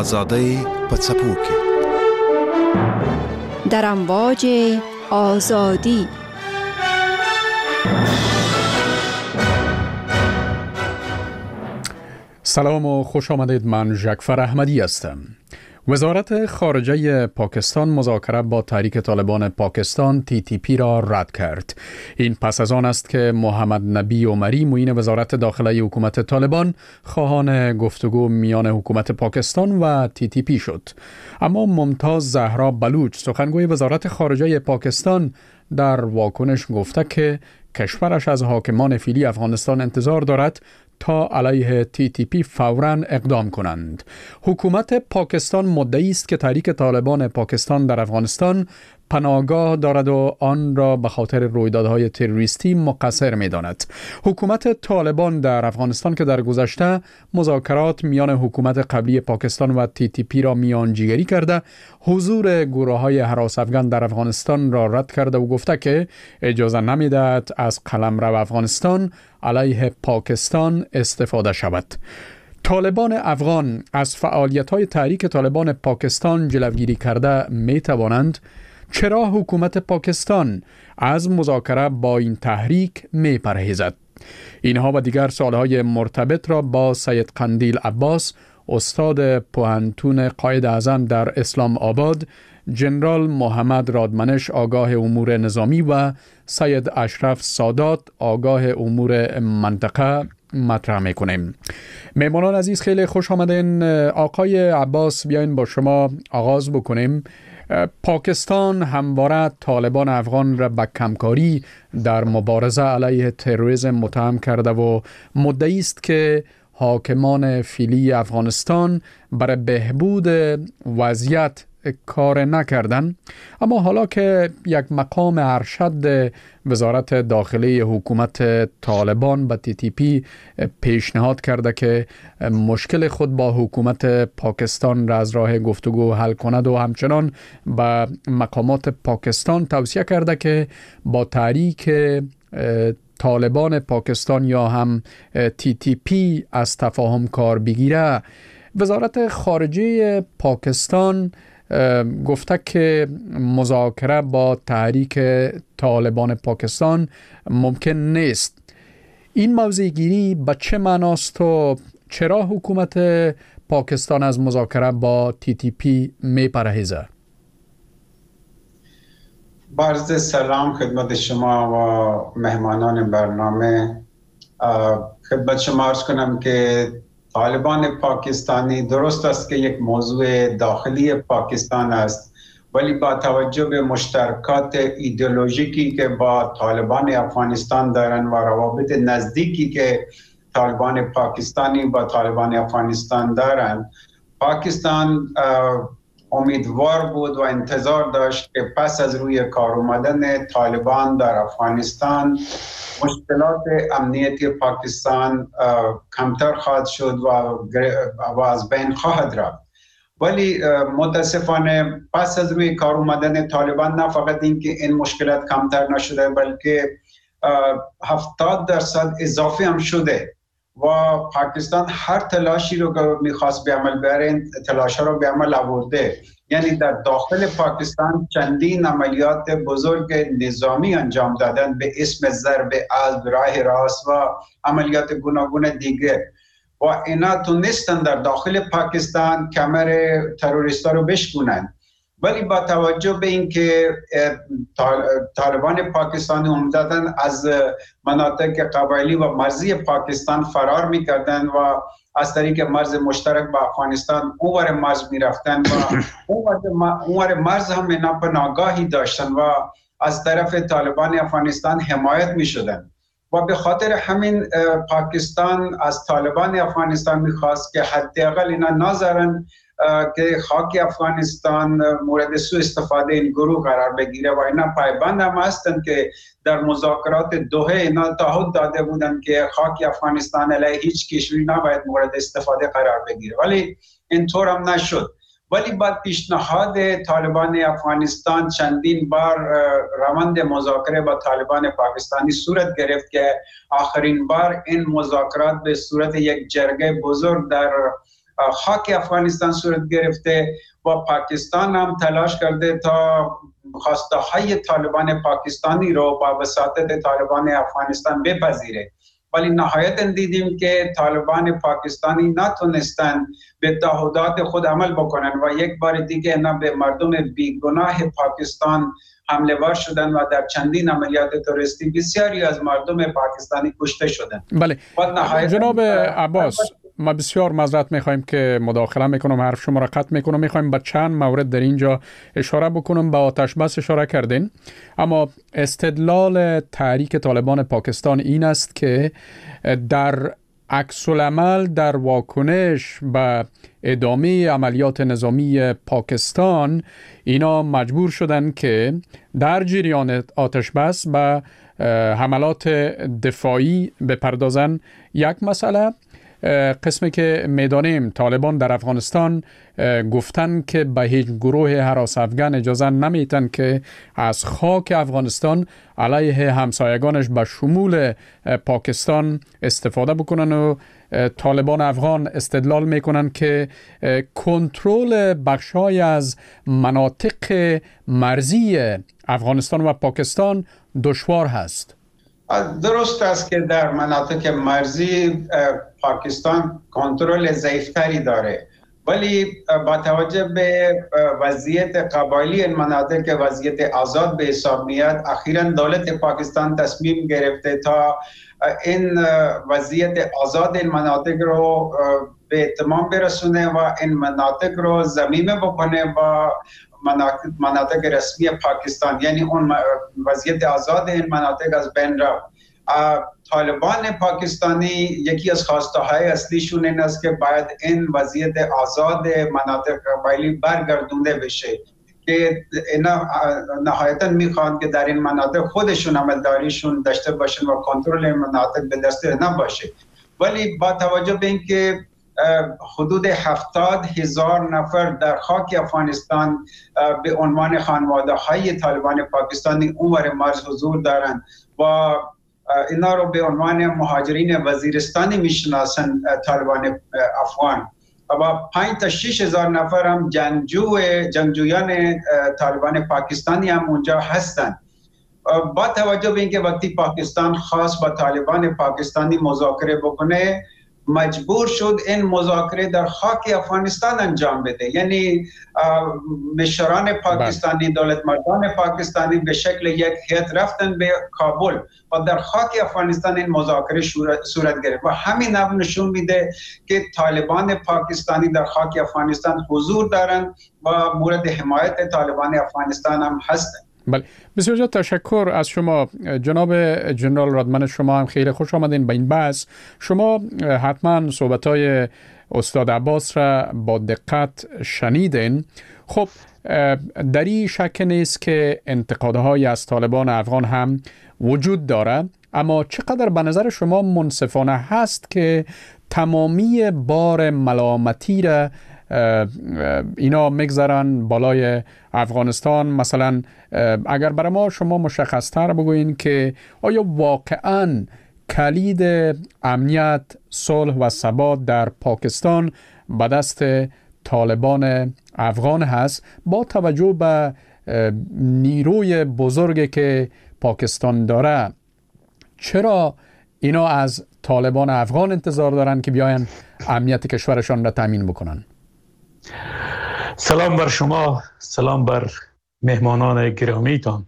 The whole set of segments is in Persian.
آزادی پڅپوکي در امواج آزادی. سلام و خوش آمدید. من جعفر احمدی هستم. وزارت خارجه پاکستان مذاکره با تحریک طالبان پاکستان TTP را رد کرد. این پس از آن است که محمد نبی عمری معین وزارت داخلی حکومت طالبان خواهان گفتگو میان حکومت پاکستان و TTP شد. اما ممتاز زهرا بلوچ سخنگوی وزارت خارجه پاکستان در واکنش گفته که کشورش از حاکمان فعلی افغانستان انتظار دارد تا علیه TTP فوراً اقدام کنند. حکومت پاکستان مدعی است که تحریک طالبان پاکستان در افغانستان پناهگاه دارد و آن را به خاطر رویدادهای تروریستی مقصر می‌داند. حکومت طالبان در افغانستان که در گذشته مذاکرات میان حکومت قبلی پاکستان و TTP را میانجیگری کرده، حضور گروه‌های هراس افغان در افغانستان را رد کرده و گفته که اجازه نمی‌دهد از قلمرو افغانستان علیه پاکستان استفاده شود. طالبان افغان از فعالیت‌های تحریک طالبان پاکستان جلوگیری کرده می‌توانند. چرا حکومت پاکستان از مذاکره با این تحریک می‌پرهیزد؟ اینها و دیگر سوالهای مرتبط را با سید قندیل عباس، استاد پوهنتون قائد اعظم در اسلام آباد، جنرال محمد رادمنش آگاه امور نظامی و سید اشرف سادات آگاه امور منطقه مطرح میکنیم. مهمانان عزیز خیلی خوش آمدین. آقای عباس بیاین با شما آغاز بکنیم. پاکستان همواره طالبان افغان را به کمکاری در مبارزه علیه تروریسم متهم کرده و مدعی است که حاکمان فعلی افغانستان برای بهبود وضعیت کار نکردن. اما حالا که یک مقام ارشد وزارت داخلی حکومت طالبان به TTP پیشنهاد کرده که مشکل خود با حکومت پاکستان را از راه گفتگو حل کند و همچنان به مقامات پاکستان توصیه کرده که با تحریک طالبان پاکستان یا هم TTP از تفاهم کار بگیره، وزارت خارجه پاکستان گفته که مذاکره با تحریک طالبان پاکستان ممکن نیست. این موضع گیری به چه معناست و چرا حکومت پاکستان از مذاکره با TTP میپرهیزه؟ عرض سلام خدمت شما و مهمانان برنامه. خدمت شما عرض کنم که طالبان پاکستانی درست است که یک موضوع داخلی پاکستان است، ولی با توجه به مشترکات ایدئولوژیکی که با طالبان افغانستان دارند و روابط نزدیکی که طالبان پاکستانی با طالبان افغانستان دارند، پاکستان امیدوار بود و انتظار داشت که پس از روی کار اومدن طالبان در افغانستان مشکلات امنیتی پاکستان کمتر خواهد شد و از بین خواهد رفت. ولی متاسفانه پس از روی کار اومدن طالبان نه فقط اینکه این مشکلات کمتر نشده، بلکه 70% اضافی هم شده و پاکستان هر تلاشی رو که میخواست به عمل بیاره تلاش رو به عمل آورده. یعنی در داخل پاکستان چندین عملیات بزرگ نظامی انجام دادن به اسم ضرب اسب، راه راست و عملیات گوناگون دیگه و اینا تونستن در داخل پاکستان کمر تروریستا رو بشکنن. ولی با توجه به اینکه طالبان پاکستانی عمدتاً از مناطق قبایلی و مرزی پاکستان فرار می‌کردند و از طریق مرز مشترک با افغانستان اونور مرز می‌رفتن و اونور مرز هم اینا پناهگاهی داشتن و از طرف طالبان افغانستان حمایت می‌شدند و به خاطر همین پاکستان از طالبان افغانستان می‌خواست که حداقل اینا نذارن که خاک افغانستان مورد سوء استفاده این گروه قرار بگیره و اینا پایبند هم هستند که در مذاکرات دوحه اینا تعهد داده بودند که خاک افغانستان علیه هیچ کشوری نباید مورد استفاده قرار بگیره، ولی اینطور هم نشد. ولی بعد پیشنهاد طالبان افغانستان چندین بار روند مذاکره با طالبان پاکستانی صورت گرفت که آخرین بار این مذاکرات به صورت یک جرگه بزرگ در خاک افغانستان صورت گرفته و پاکستان هم تلاش کرده تا خواسته های طالبان پاکستانی رو با وساطت طالبان افغانستان بپذیره، ولی نهایتا دیدیم که طالبان پاکستانی نتونستن به تعهدات خود عمل بکنن و یک بار دیگه اینا به مردم بیگناه پاکستان حمله ور شدن و در چندین عملیات تروریستی بسیاری از مردم پاکستانی کشته شدن. بله جناب عباس، ما بسیار معذرت میخوایم که مداخله میکنم، حرف شما را قطع میکنم. میخوایم به چند مورد در اینجا اشاره بکنم. به آتش بس اشاره کردین، اما استدلال تحریک طالبان پاکستان این است که در عکس العمل در واکنش به ادامه عملیات نظامی پاکستان اینا مجبور شدن که در جریان آتش بس به حملات دفاعی بپردازن. یک مسئله، قسمی که میدانیم طالبان در افغانستان گفتن که به هیچ گروه هراس افغان اجازه نمیتن که از خاک افغانستان علیه همسایگانش به شمول پاکستان استفاده بکنن و طالبان افغان استدلال میکنن که کنترل بخشای از مناطق مرزی افغانستان و پاکستان دشوار هست. درست است که در مناطق مرزی پاکستان کنترل ضعیفتری داره، ولی با توجه به وضعیت قبایلی این مناطق که وضعیت آزاد به حساب میاد، اخیراً دولت پاکستان تصمیم گرفته تا این وضعیت آزاد این مناطق رو به اتمام برسونه و این مناطق رو ضمیمه بکنه با مناطق رسمی پاکستان، یعنی اون وضعیت آزاد این مناطق از بین رفت. طالبان پاکستانی یکی از خواسته های اصلیشون این است که باید این وضعیت آزاد مناطق قبایلی برگردونده بشه که اینا نهایتا میخوان که در این مناطق خودشون عملداریشون داشته باشن و کنترل این مناطق به دست نباشه. ولی با توجه به اینکه حدود 70,000 نفر در خاک افغانستان به عنوان خانواده های طالبان پاکستانی اونور مرز حضور دارند و اینا رو به عنوان مهاجرین وزیرستانی میشناسن طالبان افغان و 5 تا 6,000 نفر هم جنگجویان طالبان پاکستانی هم اونجا هستند. با توجه به اینکه وقتی پاکستان خواست با طالبان پاکستانی مذاکره بکنه، مجبور شد این مذاکره در خاک افغانستان انجام بده، یعنی مشران پاکستانی، دولت مردان پاکستانی به شکل یک هیئت رفتن به کابل و در خاک افغانستان این مذاکره صورت گرفت و همین نوع نشون میده که طالبان پاکستانی در خاک افغانستان حضور دارند و مورد حمایت طالبان افغانستان هم هستند. بله، بسیار زیاد تشکر از شما جناب جنرال رادمن. شما هم خیلی خوش آمدین به این بحث. شما حتما صحبت‌های استاد عباس را با دقت شنیدین. خب در این شک نیست که انتقادهای از طالبان افغان هم وجود داره، اما چقدر به نظر شما منصفانه هست که تمامی بار ملامتی را اینا میگذارن بالای افغانستان؟ مثلا اگر برای ما شما مشخص‌تر بگوین که آیا واقعاً کلید امنیت، صلح و ثبات در پاکستان به دست طالبان افغان هست با توجه به نیروی بزرگی که پاکستان داره؟ چرا اینا از طالبان افغان انتظار دارن که بیاین امنیت کشورشان را تامین بکنن؟ سلام بر شما، سلام بر مهمانان گرامیتان.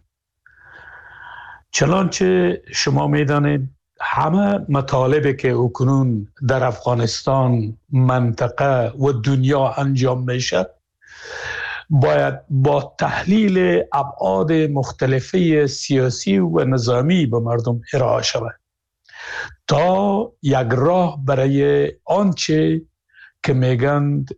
چنانچه شما میدانید همه مطالبی که اکنون در افغانستان، منطقه و دنیا انجام میشه باید با تحلیل ابعاد مختلفه سیاسی و نظامی به مردم ارائه شود تا یک راه برای آنچه که میگند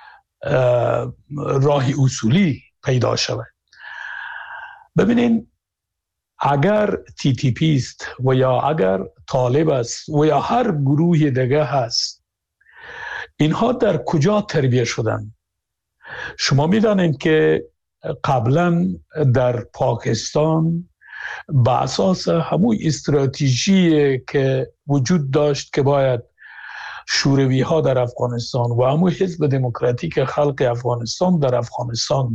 راه اصولی پیدا شود. ببینین، اگر TTP است و یا اگر طالب است و یا هر گروه دیگه هست، اینها در کجا تربیت شدن؟ شما میدانید که قبلا در پاکستان به اساس همون استراتژی که وجود داشت که باید شوروی ها در افغانستان و همون حزب دموکراتیک خلق افغانستان در افغانستان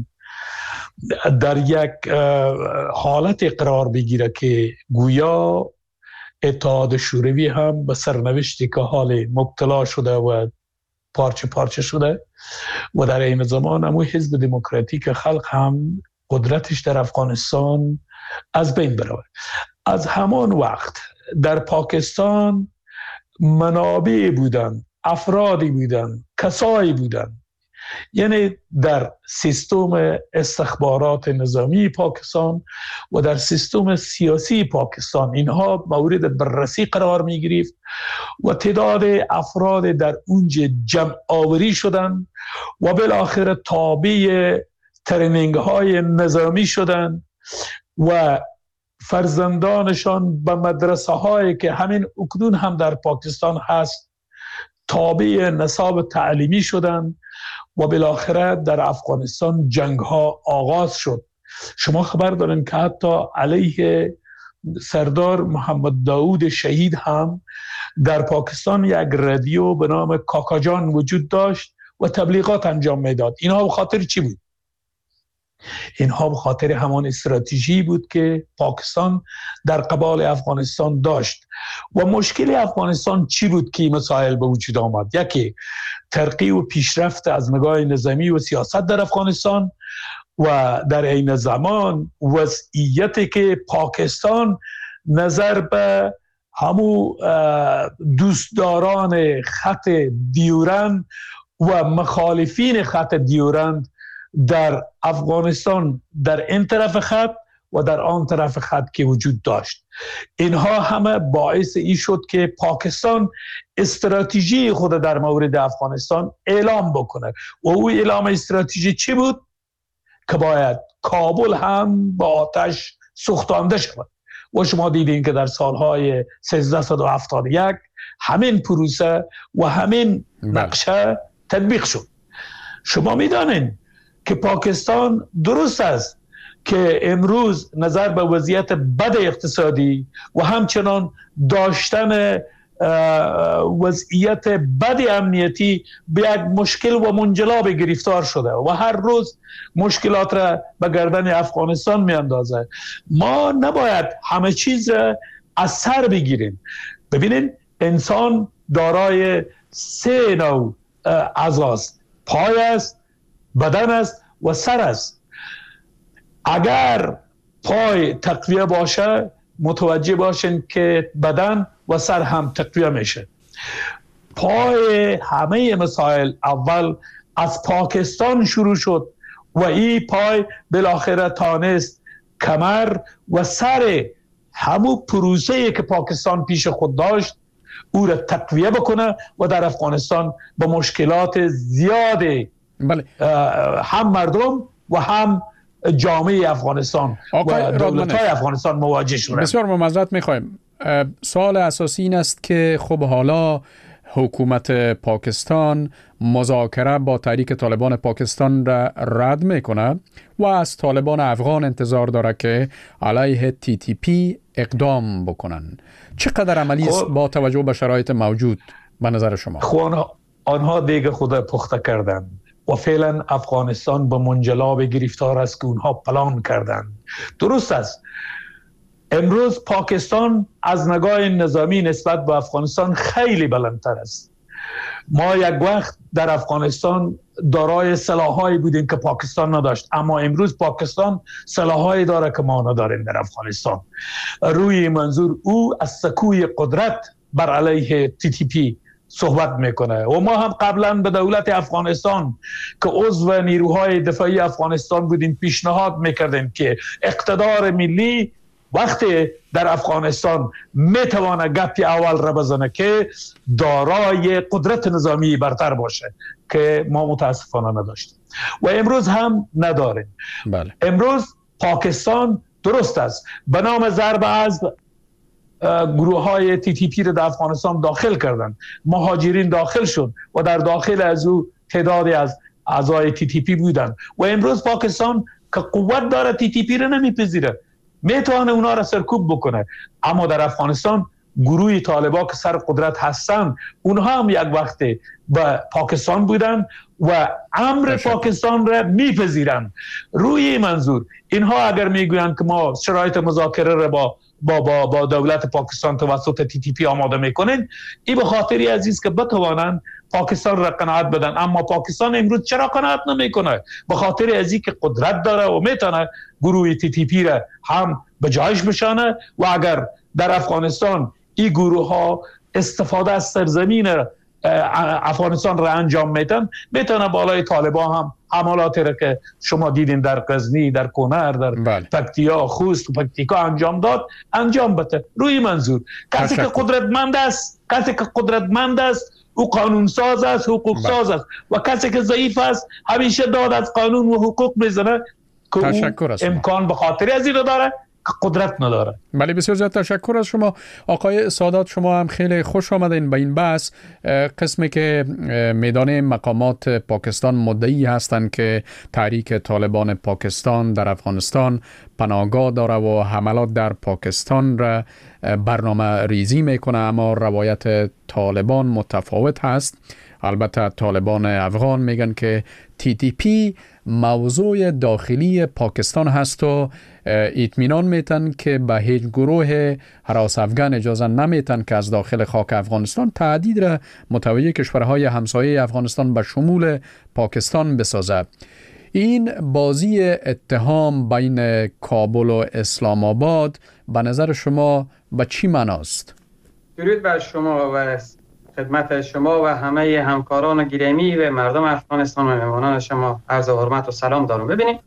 در یک حالت قرار بگیره که گویا اتحاد شوروی هم به سرنوشتی که حال مبتلا شده و پارچه پارچه شده و در این زمان همون حزب دموکراتیک خلق هم قدرتش در افغانستان از بین بره. از همان وقت در پاکستان منابع بودن، افرادی بودن، کسایی بودن، یعنی در سیستم استخبارات نظامی پاکستان و در سیستم سیاسی پاکستان اینها مورد بررسی قرار می گرفت و تعداد افراد در اونجا جمع آوری شدند و بالاخره تابع ترینینگ های نظامی شدند و فرزندانشان به مدرسه هایی که همین اکنون هم در پاکستان هست تابع نصاب تعلیمی شدند و بالاخره در افغانستان جنگ ها آغاز شد. شما خبر دارین که حتی علیه سردار محمد داود شهید هم در پاکستان یک رادیو به نام کاکاجان وجود داشت و تبلیغات انجام میداد. اینها به خاطر چی بود؟ اینها به خاطر همان استراتژی بود که پاکستان در قبال افغانستان داشت. و مشکل افغانستان چی بود که این مسائل به وجود آمد؟ یکی ترقی و پیشرفت از نگاه نظامی و سیاست در افغانستان و در این زمان وضعیتی که پاکستان نظر به همو دوستداران خط دیورند و مخالفین خط دیورند در افغانستان در این طرف خط و در آن طرف خط که وجود داشت. اینها همه باعث این شد که پاکستان استراتژی خود در مورد افغانستان اعلام بکنه و او اعلام استراتژی چی بود؟ که باید کابل هم با آتش سوختانده شود و شما دیدین که در سالهای 1371 همین پروسه و همین نقشه تطبیق شد. شما میدانین که پاکستان درست است که امروز نظر به وضعیت بد اقتصادی و همچنان داشتن وضعیت بد امنیتی به یک مشکل و منجلاب گرفتار شده و هر روز مشکلات را به گردن افغانستان می اندازه. ما نباید همه چیز را از سر بگیریم. ببینید انسان دارای 3 نوع اعضاست: پای است، بدن است و سر است. اگر پای تقویه باشه متوجه باشین که بدن و سر هم تقویه میشه. پای همه مسائل اول از پاکستان شروع شد و این پای بالاخره تانست کمر و سر همون پروسه‌ای که پاکستان پیش خود داشت او را تقویه بکنه و در افغانستان با مشکلات زیاد هم مردم و هم جامعه افغانستان و دولت‌های افغانستان مواجه شدند. بسیار معذرت می‌خوایم. سوال اساسی این است که خب حالا حکومت پاکستان مذاکره با تحریک طالبان پاکستان را رد میکنه و از طالبان افغان انتظار داره که علیه TTP اقدام بکنن. چقدر عملی است با توجه به شرایط موجود به نظر شما؟ آنها دیگه خود پخته کردن و فعلا افغانستان به منجلاب گرفتار است که اونها پلان کردن. درست است امروز پاکستان از نگاه نظامی نسبت به افغانستان خیلی بلندتر است. ما یک وقت در افغانستان دارای سلاحایی بودیم که پاکستان نداشت، اما امروز پاکستان سلاحایی داره که ما نداریم در افغانستان. روی منظور او از سکوی قدرت بر علیه TTP صحبت میکنه و ما هم قبلا به دولت افغانستان که عضو نیروهای دفاعی افغانستان بودیم پیشنهاد میکردیم که اقتدار ملی وقتی در افغانستان میتوانه گپی اول را بزنه که دارای قدرت نظامی برتر باشه که ما متاسفانه نداشتیم و امروز هم نداریم. بله. امروز پاکستان درست است به نام ضرب از گروه های TTP را در افغانستان داخل کردن، مهاجرین داخل شد و در داخل از او تعدادی از اعضای TTP بودن و امروز پاکستان که قوت داره TTP را نمیپذیره، میتونه اونا را سرکوب بکنه، اما در افغانستان گروه طالبا که سر قدرت هستن اونها هم یک وقت به پاکستان بودن و امر پاکستان را میپذیرن. روی منظور اینها اگر میگویند که ما شرایط مذاکره را با دولت پاکستان توسط TTP آماده میکنن، این به خاطری عزیز که بتوانند پاکستان را قناعت بدن. اما پاکستان امروز چرا قناعت نمیکنه؟ به خاطر ازی که قدرت داره و میتونه گروه TTP را هم به جایش بشانه و اگر در افغانستان این گروه ها استفاده از سرزمین افغانستان را انجام میتن، میتونه بالای طالبان هم حملاتی را که شما دیدین در غزنی، در کنر، در پکتیا، خوست و پکتیکا انجام بده. روی منظور کسی که قدرتمند است او قانون ساز است، حقوق ساز است، و کسی که ضعیف است همیشه داد از قانون و حقوق میزنه که او امکان به خاطر از این داره که قدرت نداره. بله، بسیار زیاد تشکر از شما آقای سادات. شما هم خیلی خوش آمدین به این بحث. قسمی که میدان مقامات پاکستان مدعی هستند که تحریک طالبان پاکستان در افغانستان پناهگاه داره و حملات در پاکستان را برنامه ریزی میکنه، اما روایت طالبان متفاوت هست. البته طالبان افغان میگن که TTP موضوع داخلی پاکستان هست و اطمینان میتن که به هیچ گروه هراس افغان اجازه نمیتن که از داخل خاک افغانستان تهدید را متوجه کشورهای همسایه افغانستان به شمول پاکستان بسازه. این بازی اتهام بین کابل و اسلام آباد به نظر شما به چی معناست؟ درود بر شما و خدمت شما و همه همکاران گرامی و مردم افغانستان و مهمانان شما عرض حرمت و سلام دارم. ببینید،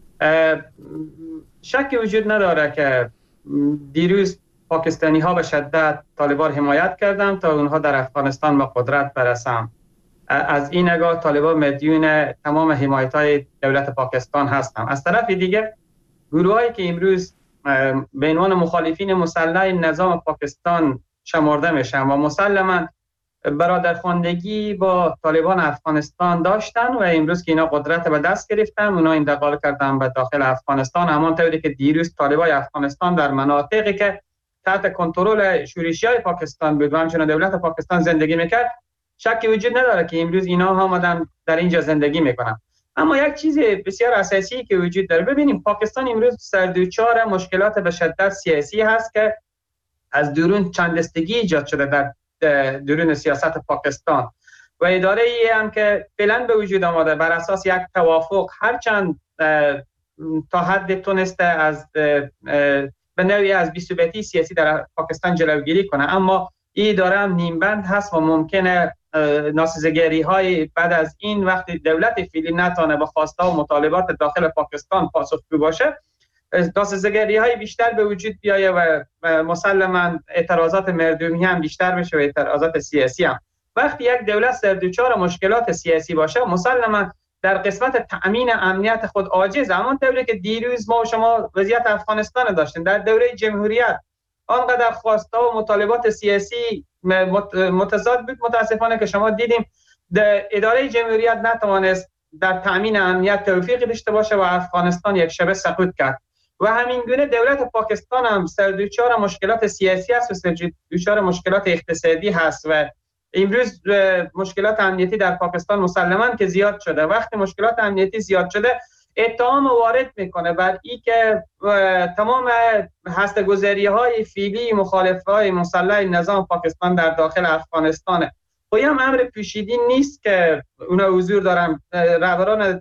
شکی وجود نداره که دیروز پاکستانی ها به شدت طالبان حمایت کردند تا اونها در افغانستان به قدرت برسند. از این نگاه طالبان مدیون تمام حمایت های دولت پاکستان هستند. از طرف دیگه گروه هایی که امروز به عنوان مخالفین مسلح نظام پاکستان شمرده میشن و مسلما برادرخواندگی با طالبان افغانستان داشتن و امروز که اینا قدرت به دست گرفتن، اونا انتقال کردن به داخل افغانستان، همانطوری که دیروز طالبان افغانستان در مناطقی که تحت کنترل شورشیای پاکستان بود و همچنین دولت پاکستان زندگی میکرد، شکی وجود نداره که امروز اینا هم آمدن در اینجا زندگی میکنن. اما یک چیز بسیار اساسی که وجود داره، ببینیم پاکستان امروز سردوچار مشکلات به شدت سیاسی هست که از درون چند دستگی ایجاد شده در درون سیاست پاکستان و اداره ای هم که فعلا به وجود آمده بر اساس یک توافق هرچند تا حد تونسته از به نوعی از بی‌ثباتی سیاسی در پاکستان جلوگیری کنه، اما این اداره هم نیمبند هست و ممکنه ناسزگری های بعد از این وقتی دولت فعلی نتونه به خواسته و مطالبات داخل پاکستان پاسخگو باشه، ناسزگری های بیشتر به وجود بیایه و مسلما اعتراضات مردمی هم بیشتر بشه و اعتراضات سیاسی هم. وقتی یک دولت سردوچار مشکلات سیاسی باشه، مسلما در قسمت تأمین امنیت خود عاجز. همانطوری که دیروز ما و شما وضعیت افغانستان داشتیم در دوره جمهوریت، آنقدر خواسته و مطالبات سیاسی متضاد بود متاسفانه که شما دیدیم اداره جمهوریت نتوانست در تأمین امنیت توفیق داشته باشه و افغانستان یک شبه سقوط کرد. و همین گونه دولت پاکستان هم سردوچار مشکلات سیاسی است و سردوچار مشکلات اقتصادی هست و امروز مشکلات امنیتی در پاکستان مسلماً که زیاد شده. وقتی مشکلات امنیتی زیاد شده، اتهام وارد میکنه بر این که تمام هسته‌گذاری‌های فعلی مخالفای مسلح نظام پاکستان در داخل افغانستانه. خب این هم امر پوشیدی نیست که اونا حضور دارن، رهبران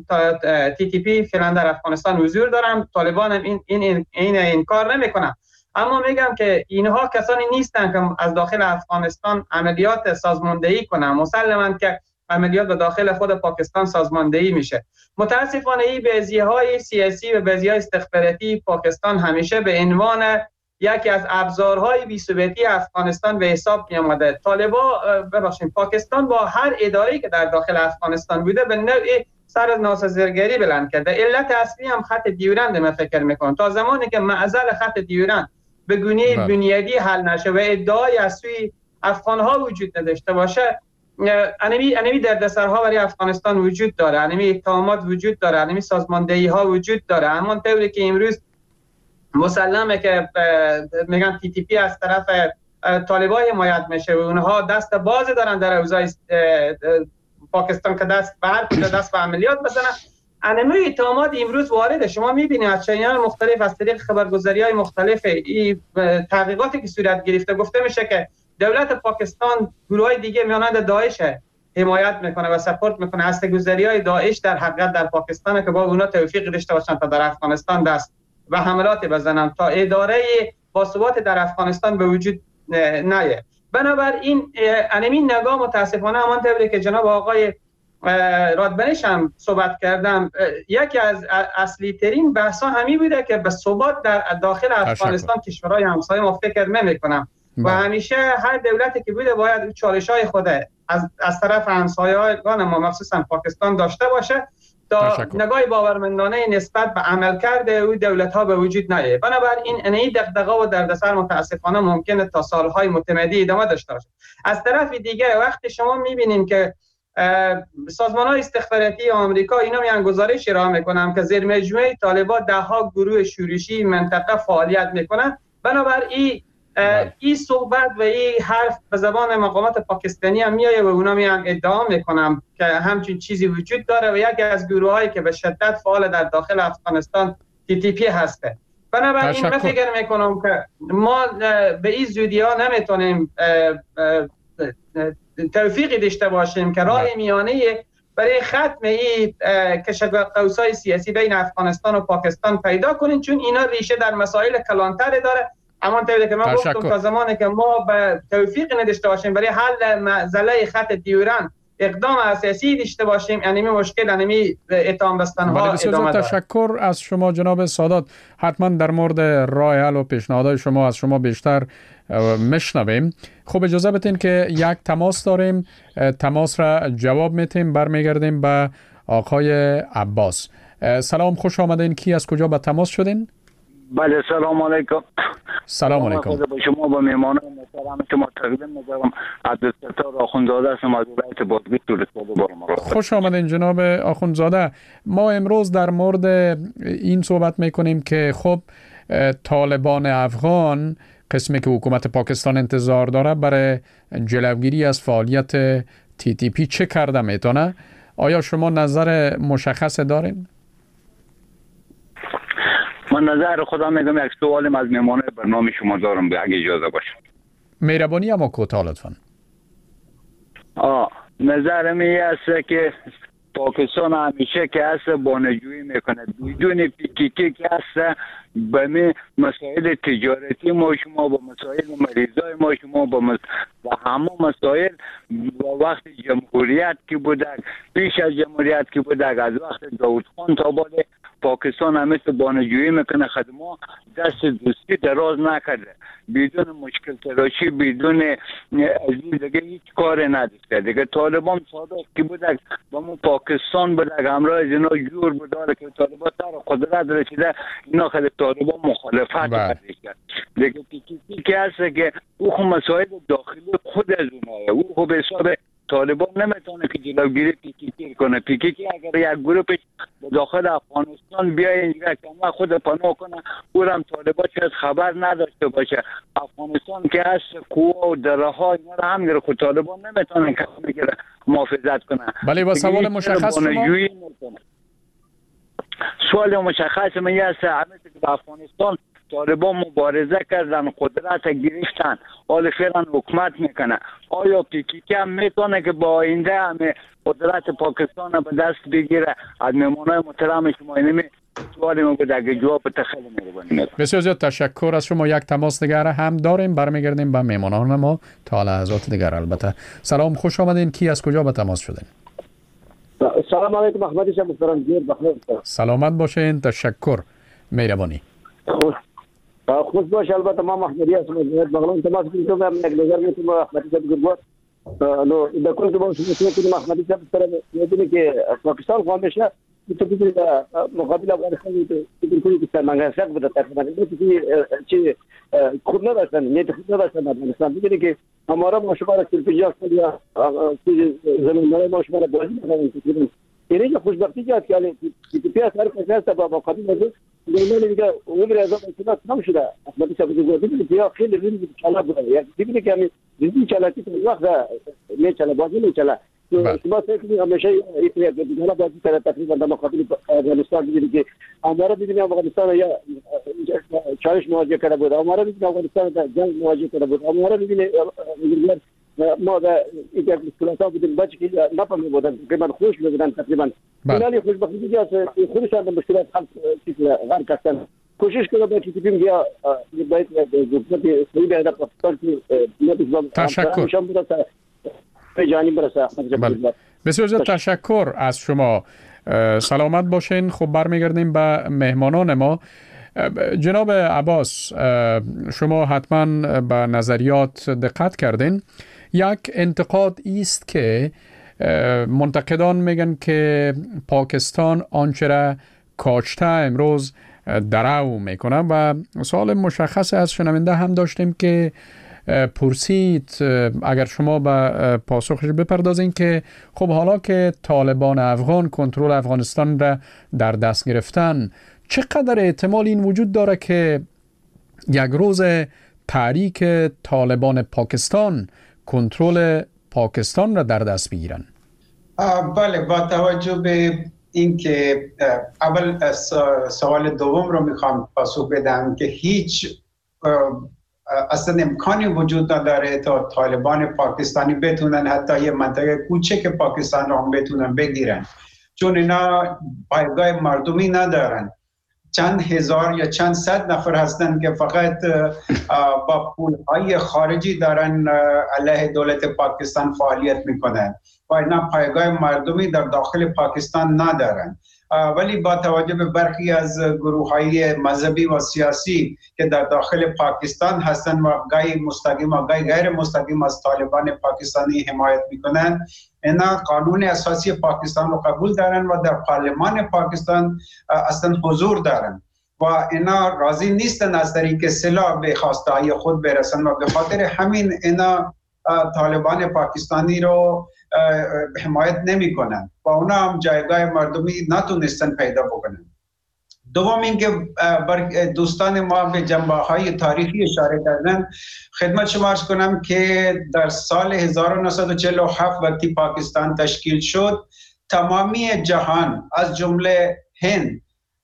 TTP فعلا در افغانستان حضور دارن، طالبان هم این کار نمیکنن. اما میگم که اینها کسانی نیستن که از داخل افغانستان عملیات سازماندهی کنن. مسلماً که عملیات به داخل خود پاکستان سازماندهی میشه. متاسفانه این بعضی‌های سیاسی و بعضی‌های استخباراتی پاکستان همیشه به عنوان یکی از ابزارهای بی‌ثباتی افغانستان به حساب می‌آمده. پاکستان با هر اداره‌ای که در داخل افغانستان بوده به نوعی سر ناسازگری بلند کرده. علت اصلی هم خط دیورند من فکر می‌کنم. تا زمانی که معضل خط دیورند به گونه بنیادی حل نشه و ادعای از سوی افغان‌ها وجود نداشته باشه، انمی دردسرها برای افغانستان وجود داره، انمی اتهامات وجود داره، انمی سازماندهی ها وجود داره. همانطوری که امروز مسلمه که میگن TTP از طرف طالبان حمایت میشه و اونها دست باز دارن در اوضاع پاکستان که دست به هر کجا دست به عملیات بزنن. انمه اتهامات امروز وارده، شما میبینید از چینل مختلف از طریق خبرگزاری‌های مختلف این تحقیقاتی که صورت گرفته گفته میشه که دولت پاکستان گروهای دیگه مانند داعش حمایت میکنه و سپورت میکنه. هسته‌گذاری‌های داعش در حقیقت در پاکستان که با اونا توفیق داشته باشن تا در افغانستان دست و حملات بزنن تا اداره باثبات در افغانستان به وجود نیه. بنابراین این نگاه متاسفانه همانطوری که جناب آقای رادبنش هم صحبت کردم، یکی از اصلی ترین بحثا همین بوده که به ثبات در داخل افغانستان کشورهای همسایه ما فکر نمی‌کنم و همیشه هر دولتی که بوده باید چالش‌های خود از طرف همسایه‌گان ما مخصوصا پاکستان داشته باشه تا نگاه باورمندانه نسبت به عملکرد او دولت‌ها به وجود نیاید. بنابراین این دغدغه و دردسر متاسفانه ممکنه تا سال‌های متمدی ادامه داشته باشه. از طرف دیگه وقتی شما می‌بینین که سازمان‌های استخباراتی آمریکا اینا میان گزارش ارائه میکنن که زیر مجموعه طالبان ده‌ها گروه شورشی منطقه فعالیت میکنن، بنابراین این صحبت و این حرف به زبان مقامات پاکستانی هم میایه و اونا میان ادعا میکنن که همچین چیزی وجود داره و یکی از گروهایی که به شدت فعال در داخل افغانستان TTP هسته. بنابراین من فکر میکنم که ما به این زودی ها نمیتونیم توفیقی داشته باشیم که راه میانه برای ختم این کشمکش‌های سیاسی بین افغانستان و پاکستان پیدا کنیم، چون اینا ریشه در مسائل کلانتر داره. همانطوری که من گفتم تا زمانی که ما به توفیق نداشته باشیم برای حل مسئله خط دیورند اقدام اساسی داشته باشیم، یعنی مشکل اتهام بستن‌ها ادامه داره. تشکر از شما جناب سادات. حتما در مورد راه حل و پیشنهادهای شما از شما بیشتر میشنویم. خب اجازه بدین که یک تماس داریم، تماس را جواب میتیم، برمیگردیم به آقای عباس. سلام، خوش آمدین. کی از کجا به تماس شدین؟ بله سلام علیکم. سلام علیکم. با شما با مهمانان محترم شما تقدیم می‌کنم. عبدالستار آخوندزاده هستم از ولایت بادغیس تورستان. خوش آمدین جناب آخوندزاده. ما امروز در مورد این صحبت میکنیم که خب طالبان افغان، قسمی که حکومت پاکستان انتظار داره برای جلوگیری از فعالیت TTP چه کرده میتونه؟ آیا شما نظر مشخص دارین؟ من نظر خودم میگم یک سوال از مهمان برنامه شما دارم به اگه اجازه باشه. مهربانی اما کوتاه لطفاً. نظرم این است که پاکستان همیشه که هست بانجویی میکنه بدون پیکیکی که هست به مسائل تجارتی ما شما با مسائل مریضای ما شما با همه مسائل وقت جمهوریت که بوده، پیش از جمهوریت که بوده، از وقت داود خان تا بالا پاکستان همیشه بانجویی میکنه، خدمات دست دوستی دراز نکرده، بدون مشکل تراشی بدون از دیگه هیچ کار نداشته. دیگه طالبان صادق که بوده با ما پاکستان بوده همراه از اینا جور بوده که طالبان سر قدرت رسیده، اینا خیلی طالبان مخالفت کرده. دیگه پیکیکی که هست که او خود مسائل داخلی خود از اونایه، او خود به حساب طالبان نمیتونه که جلوگیری پیکیکی کنه. پیکیکی اگر یک گروپش داخل افغانستان بیای اینجا که خود پناه کنه، او هم طالبان شاید خبر نداشته باشه. افغانستان که هست کوه و دره ها اینا رو هم خود طالبان نمیتونه که محافظت کنه. بله با سوال مشخص شما؟ سوال مشخص من هست همه که افغانستان طالبان مبارزه کردن، قدرت گرفتن، حال فعلا حکومت میکنه. آیا پیکیکی هم میتونه که با آینده همه قدرت پاکستان به دست بگیره؟ از مهمانای محترم شما اینمی سوالی ما بوده اگه جواب تخیل می‌کنید. بسیار زیاد تشکر از شما. یک تماس دیگر هم داریم، برمیگردیم به مهمانان ما تا لحظات دیگر. البته سلام، خوش آمدین. کی از کجا به تماس شدین؟ سلام علیکم، احمدی شما محترم. گیر بخیر. سلامت باشین. تشکر. مهربانی. خوش باش. البته ما محمدی هستم از بغلان تماس گرفتم. من یک نظر میتونم احمدی صاحب گرگوت نو در کل که با شما میتونم احمدی صاحب سره میدونی که پاکستان همیشه میتونه مقابل افغانستان میتونه که منگسق بده تقریبا چی خود نداشتن، نیت خود نداشتن افغانستان. میدونی که हमारा मशवरा सिर्फ या जमीन मशवरा बाजी ये जो खुशबख्ती क्या ख्याल है कि प्यास हर कैसा सब बाकायदा سلیمان دیگه عمر از اون تمام شده. احمدی صاحب ببینید یا خیلی ریزی چالا بوده. یک ببینید که ریزی چالاتی وقت میچاله بازی میچاله. شما فکر همیشه این دیگه بازی کرده تقریبا در مقابل افغانستان دیدید که آمارا دیدیم افغانستان یا چالش مواجه کرده بود. آمارا دیدیم افغانستان در جنگ مواجه کرده بود. آمارا دیدیم ما در یک مشکلاتا بودیم بچه که نفهمی بودن تقریبا خوش بودن تقریبا اینالی خوشبختی دیگه از خودشان در مشکلات غرق هستن. کوشش کنم با TTP یا باید حکومت اسرائیل در پاکستان تشکر. بسیار زیاد تشکر از شما. سلامت باشین. خب برمیگردیم به مهمانان ما. جناب عباس، شما حتما به نظریات دقت کردین. یک انتقاد است که منتقدان میگن که پاکستان آنچه را کاشته امروز درو میکنه و سوال مشخص از شنونده هم داشتیم که پرسید اگر شما به پاسخش بپردازین که خب حالا که طالبان افغان کنترل افغانستان را در دست گرفتن، چقدر احتمال این وجود داره که یک روز تحریک طالبان پاکستان کنترل پاکستان را در دست بگیرن؟ بله، با توجه به اینکه اول سوال دوم رو میخوام پاسخ بدم که هیچ اصلا امکانی وجود نداره تا طالبان پاکستانی بتونن حتی یه منطقه کوچک پاکستان رو هم بتونن بگیرن، چون اینا پایگاه مردمی ندارن. چند هزار یا چند صد نفر هستن که فقط با پولهای خارجی دارن علیه دولت پاکستان فعالیت میکنن و اینا پایگاه مردمی در داخل پاکستان ندارن. ولی با توجه به برخی از گروه‌های مذهبی و سیاسی که در داخل پاکستان هستن و گاهی مستقیم و گاهی غیر مستقیم از طالبان پاکستانی حمایت میکنن، اینا قانون اساسی پاکستان رو قبول دارن و در پارلمان پاکستان اصلا حضور دارن و اینا راضی نیستن از طریق سلاح به خواسته‌های خود برسن و به خاطر همین اینا طالبان پاکستانی رو حمایت نمی کنن و اونا هم جایگاه مردمی نتونستن پیدا بکنن. دوم اینکه دوستان ما به جنبه‌های تاریخی اشاره کردن، خدمت شما عرض کنم که در سال 1947 وقتی پاکستان تشکیل شد، تمامی جهان از جمله هند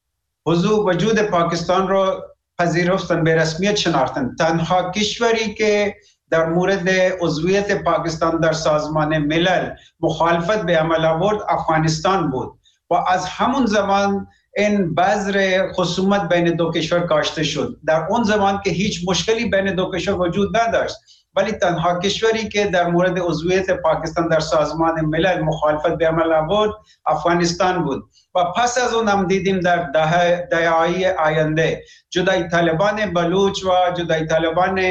وجود پاکستان رو پذیرفتن، به رسمیت شناختن. تنها کشوری که در مورد عضویت پاکستان در سازمان ملل مخالفت به عمل آورد افغانستان بود و از همون زمان این بذر خصومت بین دو کشور کاشته شد. در اون زمان که هیچ مشکلی بین دو کشور وجود نداشت، ولی تنها کشوری که در مورد عضویت پاکستان در سازمان ملل مخالفت به عمل آورد افغانستان بود. و پس از اون هم دیدیم در دهه‌های آینده جدای طالبان بلوچ و جدای طالبان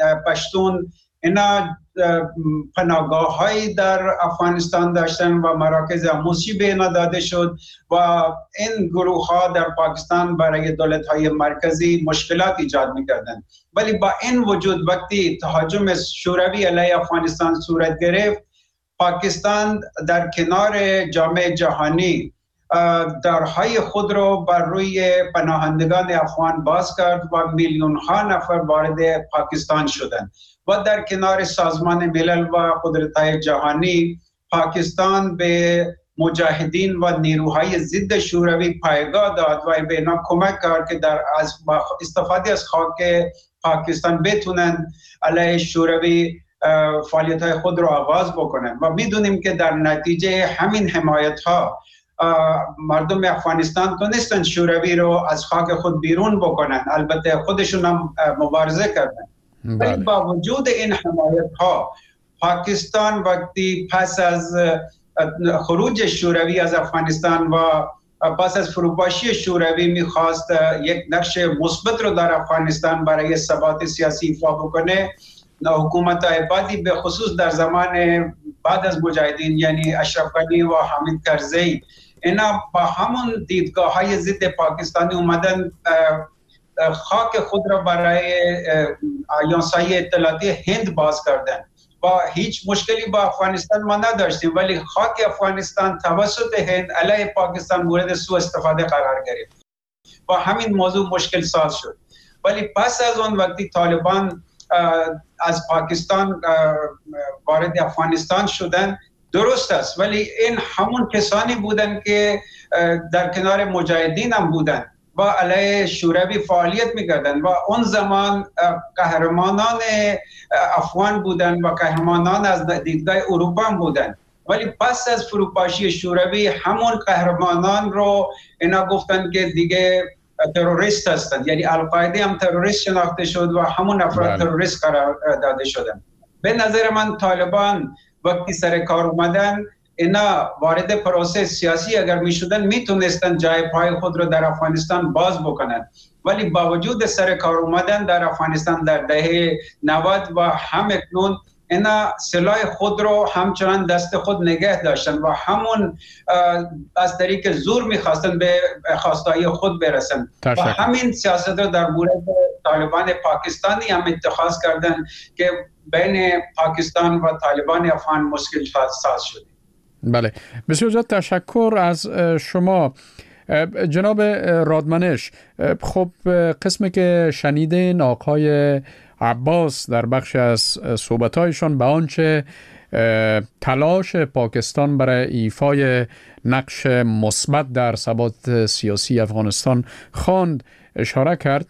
پشتون اینا پناهگاه‌هایی در افغانستان داشتن و مراکز آموزشی به اینا داده شد و این گروه‌ها در پاکستان برای دولت‌های مرکزی مشکلات ایجاد می‌کردند. ولی با این وجود وقتی تهاجم شوروی علیه افغانستان صورت گرفت، پاکستان در کنار جامعه جهانی درهای خود رو بر روی پناهندگان افغان باز کرد و میلیون‌ها نفر وارد پاکستان شدند و در کنار سازمان ملل و قدرت‌های جهانی پاکستان به مجاهدین و نیروهای ضد شوروی پایگاه داد و به اینا کمک کرد که در استفاده از خاک پاکستان بتونن علیه شوروی فعالیت‌های خود رو آغاز بکنن و میدونیم که در نتیجه همین حمایت‌ها مردم افغانستان تونستن شوروی رو از خاک خود بیرون بکنن. البته خودشون هم مبارزه کردن. ولی با وجود این حمایت‌ها پاکستان وقتی پس از خروج شوروی از افغانستان و پس از فروپاشی شوروی میخواست یک نقش مثبت رو در افغانستان برای ثبات سیاسی ایفا بکنه، حکومت آبادی به خصوص در زمان بعد از مجاهدین یعنی اشرف غنی و حامد کرزی اینا با همون دیدگاه‌های ضد پاکستانی اومدن خاک خود را برای آژانس‌های اطلاعاتی هند باز کردن و هیچ مشکلی با افغانستان ما نداشتیم، ولی خاک افغانستان توسط هند علیه پاکستان مورد سوء استفاده قرار گرفت با همین موضوع مشکل ساز شد. ولی پس از اون وقتی طالبان از پاکستان وارد افغانستان شدن، درست است، ولی این همون کسانی بودن که در کنار مجاهدین هم بودن و علیه شوروی فعالیت میکردن و اون زمان قهرمانان افغان بودن و قهرمانان از دیدگاه اروپا هم بودن. ولی پس از فروپاشی شوروی همون قهرمانان رو اینا گفتن که دیگه تروریست هستند، یعنی القاعده هم تروریست شناخته شد و همون افراد تروریست قرار داده شدن. به نظر من طالبان وقتی سر کار اومدن، اینا وارد پروسه سیاسی اگر می شدن میتونستن جای پای خود رو در افغانستان باز بکنن، ولی با وجود سر کار اومدن در افغانستان در دهه 90 و همکنون اینا سلاح خود رو همچنان دست خود نگه داشتن و همون از طریق زور میخواستن به خواستهای خود برسن و همین سیاست رو در مورد طالبان پاکستانی هم اتخاذ کردن که بین پاکستان و طالبان افغان مشکل ساز شده. بله، بسیار زیاد تشکر از شما جناب رادمنش. خب قسمی که شنیدین آقای عباس در بخش از صحبتایشان به آنچه تلاش پاکستان برای ایفای نقش مثبت در ثبات سیاسی افغانستان خواند اشاره کرد.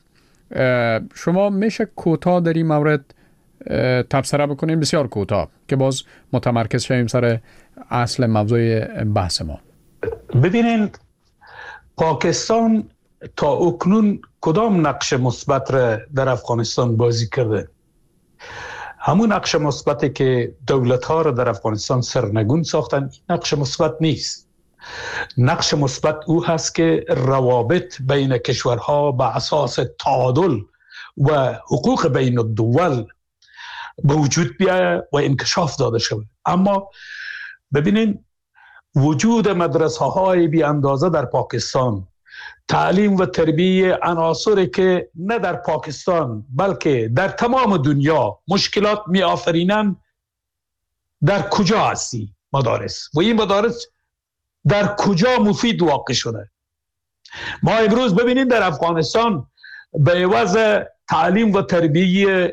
شما میشه کوتاه در این مورد تبصره بکنیم، بسیار کوتاه، که باز متمرکز شویم سر اصل موضوع بحث ما. ببینید پاکستان تا اکنون کدام نقش مثبت را در افغانستان بازی کرده؟ همون نقش مثبتی که دولت‌ها را در افغانستان سرنگون ساختن نقش مثبت نیست. نقش مثبت او هست که روابط بین کشورها به اساس تعادل و حقوق بین الدول به وجود بیاید و انکشاف داده شود. اما ببینین وجود مدرسه های بی اندازه در پاکستان، تعلیم و تربیه عناصری که نه در پاکستان بلکه در تمام دنیا مشکلات می آفرینند، در کجا هستی مدارس و این مدارس در کجا مفید واقع شده؟ ما امروز ببینید در افغانستان به عوض تعلیم و تربیه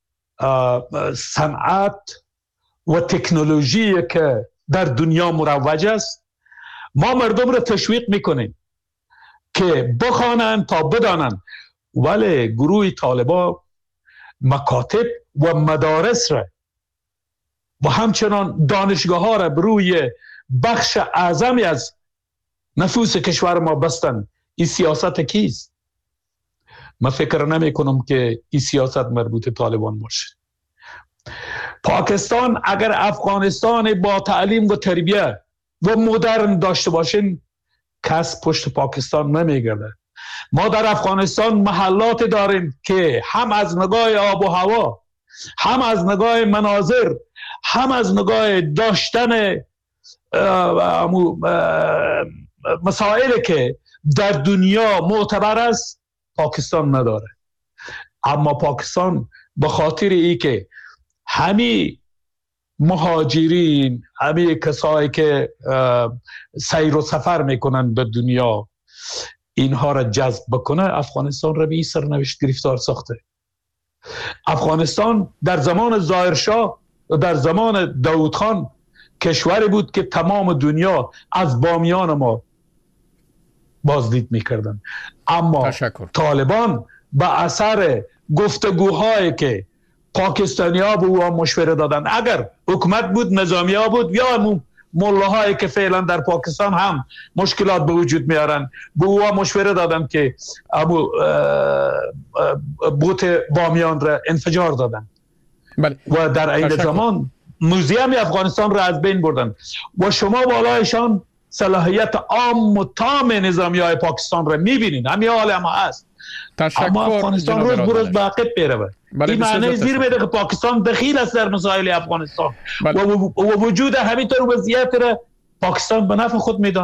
صنعت و تکنولوژی که در دنیا مروج است، ما مردم را تشویق میکنیم که بخوانند تا بدانند، ولی گروه طالبا مکاتب و مدارس را و همچنان دانشگاه ها را بروی بخش اعظمی از نفوس کشور ما بستن. این سیاست کیست؟ من فکر نمی کنم که این سیاست مربوط طالبان باشه. پاکستان اگر افغانستان با تعلیم و تربیه و مدرن داشته باشین، کس پشت پاکستان نمیگرده. ما در افغانستان محلات داریم که هم از نگاه آب و هوا، هم از نگاه مناظر، هم از نگاه داشتن مسائلی که در دنیا معتبر است پاکستان نداره. اما پاکستان به خاطر ای که همین مهاجرین، همین کسایی که سیر و سفر میکنن به دنیا، اینها را جذب بکنه، افغانستان را به این سرنوشت گرفتار ساخته. افغانستان در زمان ظاهرشاه و در زمان داود خان کشوری بود که تمام دنیا از بامیان ما بازدید میکردن. اما طالبان به اثر گفتگوهایی که پاکستانی ها به او مشوره دادن، اگر حکومت بود، نظامی ها بود یا ملاهایی که فعلا در پاکستان هم مشکلات به وجود میارن، به او مشوره دادن که بوت بامیان را انفجار دادن. و در این زمان موزیم افغانستان را از بین بردن و شما بالایشان صلاحیت عام و تام نظامی های پاکستان را میبینین. همین حال هم هست. اما افغانستان روز بروز به عقب میره. این معنی زیر میده که پاکستان دخیل است در مسائل افغانستان و وجود همینطور وضعیت را پاکستان به نفع خود میدانه.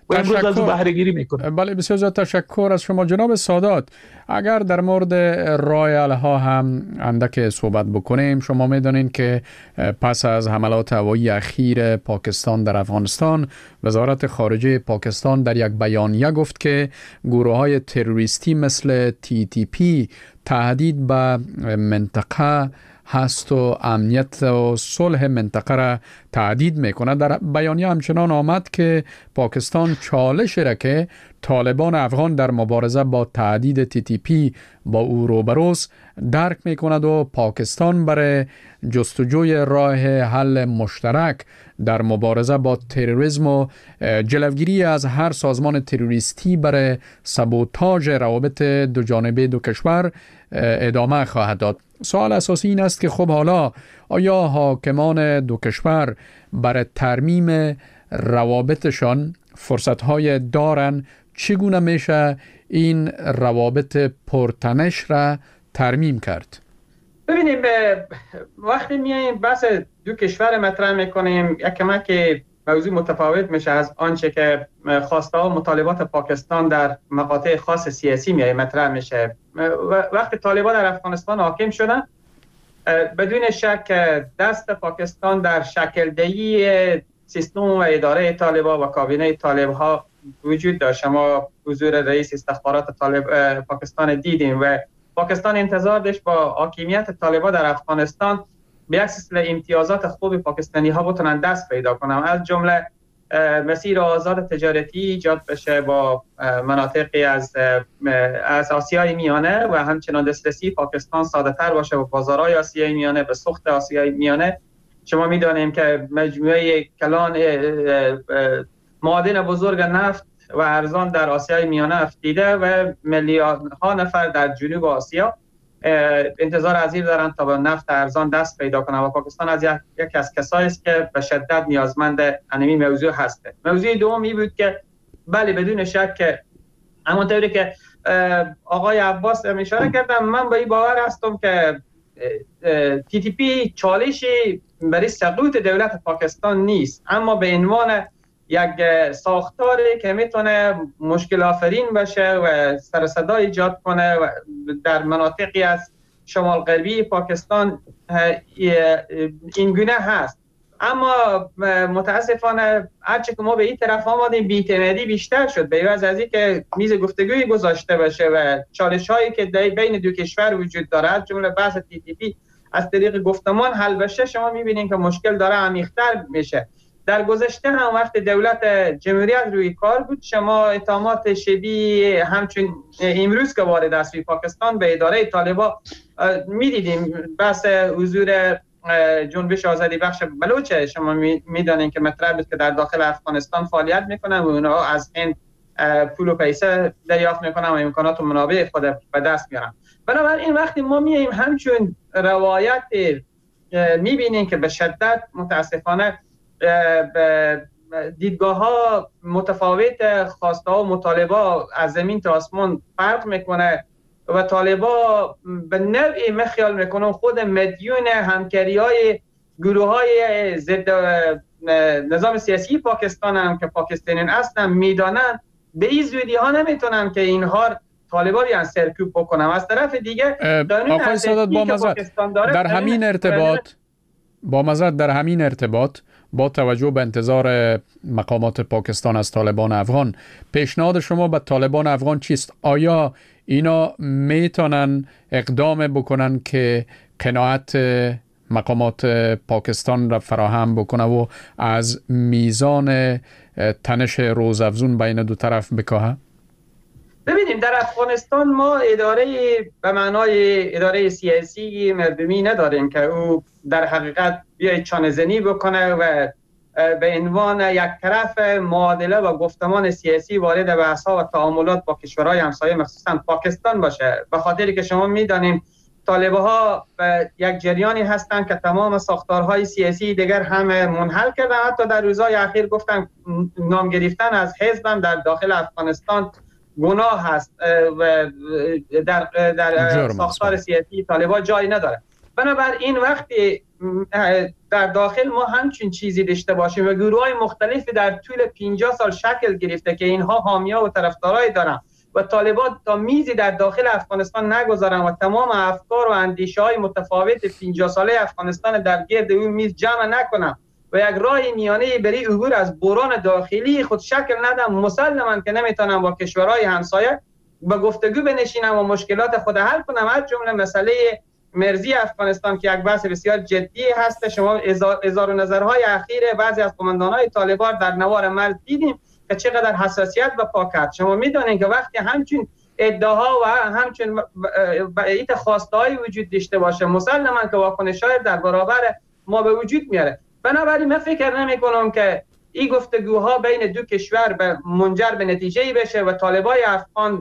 و امروز از بهره گیری میکنه. بله، بسیار زیاد تشکر از شما جناب سادات. اگر در مورد رایل ها هم اندک صحبت بکنیم، شما میدونین که پس از حملات هوایی اخیر پاکستان در افغانستان، وزارت خارجه پاکستان در یک بیانیه گفت که گروه های تروریستی مثل TTP تهدید به منطقه هست و امنیت و صلح منطقه را تهدید میکنه. در بیانیه همچنان آمد که پاکستان چالش را که طالبان افغان در مبارزه با تهدید TTP با او روبروست درک میکند و پاکستان برای جستجوی راه حل مشترک در مبارزه با تروریسم و جلوگیری از هر سازمان تروریستی برای سابوتاژ روابط دو جانبه دو کشور ادامه خواهد داد. سوال اساسی این است که خب حالا آیا حاکمان دو کشور برای ترمیم روابطشان فرصت‌های دارن؟ چگونه میشه این روابط پرتنش را ترمیم کرد؟ ببینیم، وقتی میایم بحث دو کشور مطرح میکنیم، یک کمک موضوع متفاوت میشه از آنچه که خواسته و مطالبات پاکستان در مقاطع خاص سیاسی مطرح میشه. وقتی طالبان در افغانستان حاکم شدن، بدون شک دست پاکستان در شکل دهی سیستم و اداره طالبان و کابینه طالبها وجود داشت. شما حضور رئیس استخبارات پاکستان دیدیم و پاکستان انتظار داشت با حاکمیت طالبان در افغانستان به یک سلسله امتیازات خوب پاکستانی ها بتونن دست پیدا کنن، از جمله مسیر آزاد تجارتی ایجاد بشه با مناطقی از آسیای میانه و همچنان دسترسی پاکستان ساده تر باشه با بازارهای آسیای میانه، به سوخت آسیای میانه. شما میدانیم که مجموعه کلان معادن بزرگ نفت و ارزان در آسیای میانه افتیده و میلیاردها نفر در جنوب آسیا انتظار از این دارن تا به نفت ارزان دست پیدا کنن و پاکستان از یک از کسایی است که به شدت نیازمند همین موضوع هست. موضوع دومی بود که بله بدون شک همونطوری که آقای عباس اشاره کردم، من به این باور هستم که TTP چالشی برای سقوط دولت پاکستان نیست، اما به عنوان یک ساختاری که میتونه مشکل آفرین بشه و سر صدا ایجاد کنه و در مناطقی از شمال غربی پاکستان این گونه هست. اما متاسفانه هرچه که ما به این طرف آمدیم بی‌اعتمادی بیشتر شد، به عوض از اینکه میز گفتگویی گذاشته بشه و چالش هایی که بین دو کشور وجود داره از جمله بحث TTP از طریق گفتمان حل بشه، شما میبینید که مشکل داره عمیق‌تر میشه. در گذشته هم وقت دولت جمهوریت روی کار بود، شما اتهامات شبیه همچون امروز که وارد است روی پاکستان به اداره طالبان میدیدیم. بحث حضور جنبش آزادی بخش بلوچ شما میدانید که مطرح بود که در داخل افغانستان فعالیت میکنن و اونها از هند پول و پیسه دریافت میکنن و امکانات و منابع خود به دست میارن. بنابراین وقتی ما میایم همچون روایت میبینیم که به شدت متاسفانه دیدگاه ها متفاوت، خواسته ها و مطالبه از زمین تا آسمان فرق میکنه و طالبا به نوعی خیال میکنم خود مدیون همکاری های گروه های ضد نظام سیاسی پاکستان هم که پاکستانیان هستن میدانن به این زودی ها نمیتونن که اینها طالبا بیان سرکوب بکنن. از طرف دیگه آقای سادات در همین ارتباط با توجه به انتظار مقامات پاکستان از طالبان افغان، پیشنهاد شما به طالبان افغان چیست؟ آیا اینا میتونن اقدام بکنن که قناعت مقامات پاکستان را فراهم بکنه و از میزان تنش روزافزون بین دو طرف بکاهه؟ ببینیم در افغانستان ما اداره به معنای اداره سیاسی مردمی نداریم که او در حقیقت بیاید چانه‌زنی بکنه و به عنوان یک طرف معادله و گفتمان سیاسی وارد بحث‌ها و تعاملات با کشورهای همسایه مخصوصا پاکستان باشه. به خاطری که شما می‌دانیم طالب‌ها یک جریانی هستند که تمام ساختارهای سیاسی دیگر هم منحل کردن. حتی در روزهای اخیر گفتن نام گرفتن از حزب در داخل افغانستان گناه هست و در ساختار سیاسی طالبان جایی نداره. بنابراین وقتی در داخل ما همچین چیزی داشته باشیم و گروه‌های مختلفی در طول 50 سال شکل گرفته که اینها حامی‌ها و طرفدارای دارن و طالبان تا میزی در داخل افغانستان نگذارن و تمام افکار و اندیشه‌های متفاوت 50 ساله افغانستان در گرد اون میز جمع نکنن و یک راه میانه برای عبور از بحران داخلی خود شکل ندن، مسلماً که نمیتونن با کشورهای همسایه به گفتگو بنشینن و مشکلات خود حل کنن. از جمله مسئله مرزی افغانستان که یک بحث بسیار جدی هست. شما اظهار نظرهای اخیر بعضی از قماندان‌های طالبان در نوار مرز دیدیم که چقدر حساسیت به پا کرد. شما میدونید که وقتی همچین ادعاها و همچین ایت خواسته‌های وجود داشته باشه، مسلماً که واکنش‌های در برابر ما به وجود میاره. بنابراین من فکر نمی‌کنم که این گفتگوها بین دو کشور منجر به نتیجه‌ای بشه و طالبای افغان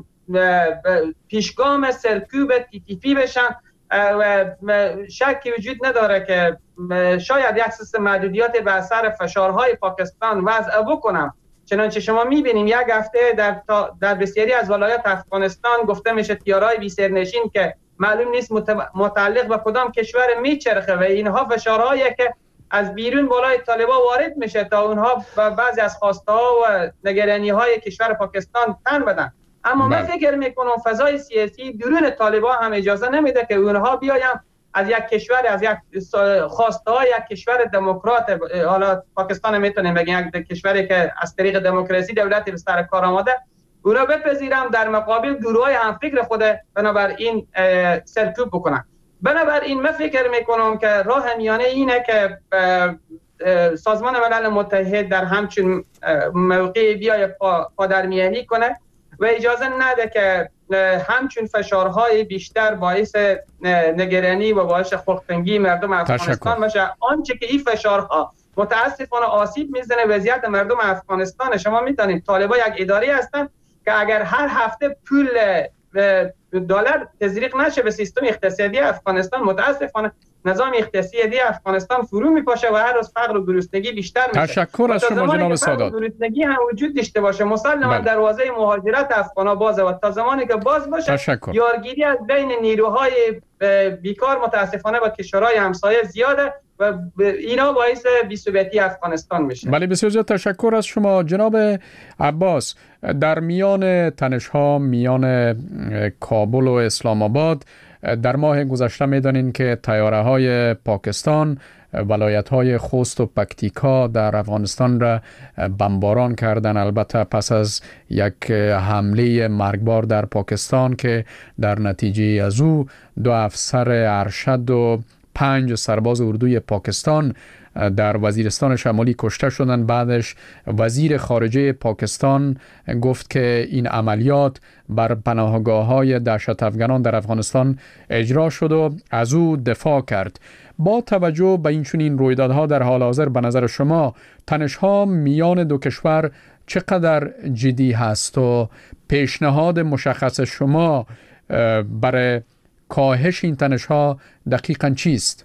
پیشگام سرکوب TTP بشن و شکی وجود نداره که شاید یک سیستم محدودیت به اثر فشارهای پاکستان وضع بکنم. چنانچه شما می‌بینیم یک هفته در بسیاری از ولایات افغانستان گفته میشه تیارهای بی سرنشین که معلوم نیست متعلق به کدام کشور میچرخه و اینها فشارهایی که از بیرون بالای طالبان وارد میشه تا اونها بعضی از خواسته‌ها و نگرانی‌های کشور پاکستان تن بدن. اما من فکر میکنم فضای سیاسی درون طالبان هم اجازه نمیده که اونها بیاین از یک کشور، از یک خواسته‌های یک کشور دموکرات، حالا پاکستان میتونیم بگیم یک کشوری که از طریق دموکراسی دولتی به سر کار آمده، اونا بپذیرم در مقابل گروه‌های همفکر خود بنابراین سرکوب بکنن. بنابراین من فکر میکنم که راه میانه اینه که سازمان ملل متحد در همچین موقعی بیای پادرمیانی کنه و اجازه نده که همچون فشارهای بیشتر باعث نگرانی و باعث خلق‌تنگی مردم افغانستان بشه. آنچه که این فشارها متاسفانه آسیب میزنه وضعیت مردم افغانستان. شما میدونید طالبان یک اداره هستن که اگر هر هفته پول دلار تزریق نشه به سیستم اقتصادی افغانستان، متاسفانه نظام اقتصادی افغانستان فرو میپاشه و هر روز فقر و گرسنگی بیشتر میشه. تشکر از شما جناب سادات. گرسنگی هم وجود داشته باشه، مسلماً دروازه مهاجرت افغانا بازه و تا زمانی که باز باشه یارگیری از بین نیروهای بیکار متاسفانه با کشورهای همسایه زیاده و اینا باعث بی‌ثباتی افغانستان میشه. بله بسیار زیاد تشکر از شما جناب عباس. در میان تنش‌ها میان کابل و اسلام آباد در ماه گذشته میدانین که طیاره‌های پاکستان ولایت‌های خوست و پکتیکا در افغانستان را بمباران کردن، البته پس از یک حمله مرگبار در پاکستان که در نتیجه از او 2 افسر ارشد و 5 سرباز اردوی پاکستان در وزیرستان شمالی کشته شدند. بعدش وزیر خارجه پاکستان گفت که این عملیات بر پناهگاه‌های دهشت افغانان در افغانستان اجرا شد و از او دفاع کرد. با توجه به این چنین رویدادها در حال حاضر به نظر شما تنش‌ها میان دو کشور چقدر جدی هست و پیشنهاد مشخص شما برای کاهش این تنش‌ها دقیقاً چیست؟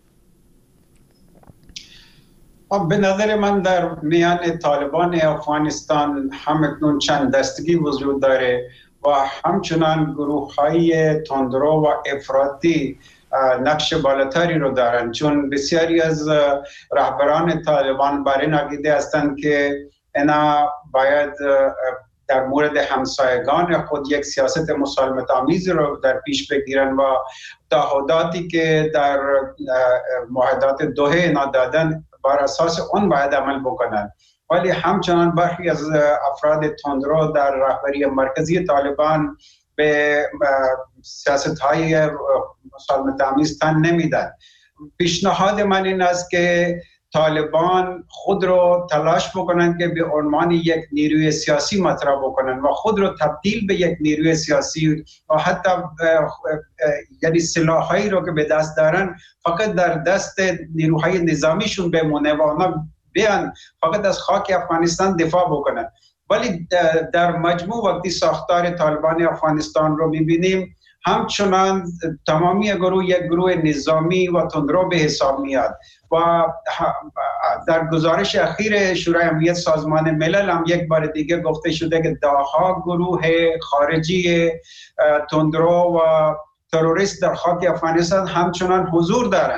به نظر من در میان طالبان افغانستان همکنون چند دستگی وجود داره و همچنان گروه‌های تندرو و افراطی نقش بالاتری رو دارن، چون بسیاری از رهبران طالبان بر این عقیده هستند که اینا باید در مورد همسایگان خود یک سیاست مسالمت آمیز رو در پیش بگیرن و تعهداتی که در معاهدات دوحه اینا دادن بر اساس اون باید عمل بکنن. ولی همچنان برخی از افراد تندرو در رهبری مرکزی طالبان به سیاست‌های مسالمت آمیز تن نمیدن. پیشنهاد من این است که طالبان خود رو تلاش بکنن که به عنوان یک نیروی سیاسی مطرح بکنن و خود رو تبدیل به یک نیروی سیاسی و حتی یعنی سلاحایی رو که به دست دارن فقط در دست نیروهای نظامیشون بمونه و اونا بیان فقط از خاک افغانستان دفاع بکنن. ولی در مجموع وقتی ساختار طالبان افغانستان رو میبینیم همچنان تمامی گروه یک گروه نظامی و تندرو به حساب میاد و در گزارش اخیر شورای امنیت سازمان ملل هم یک بار دیگه گفته شده که دهها گروه خارجی تندرو و تروریست در خاک افغانستان همچنان حضور دارند.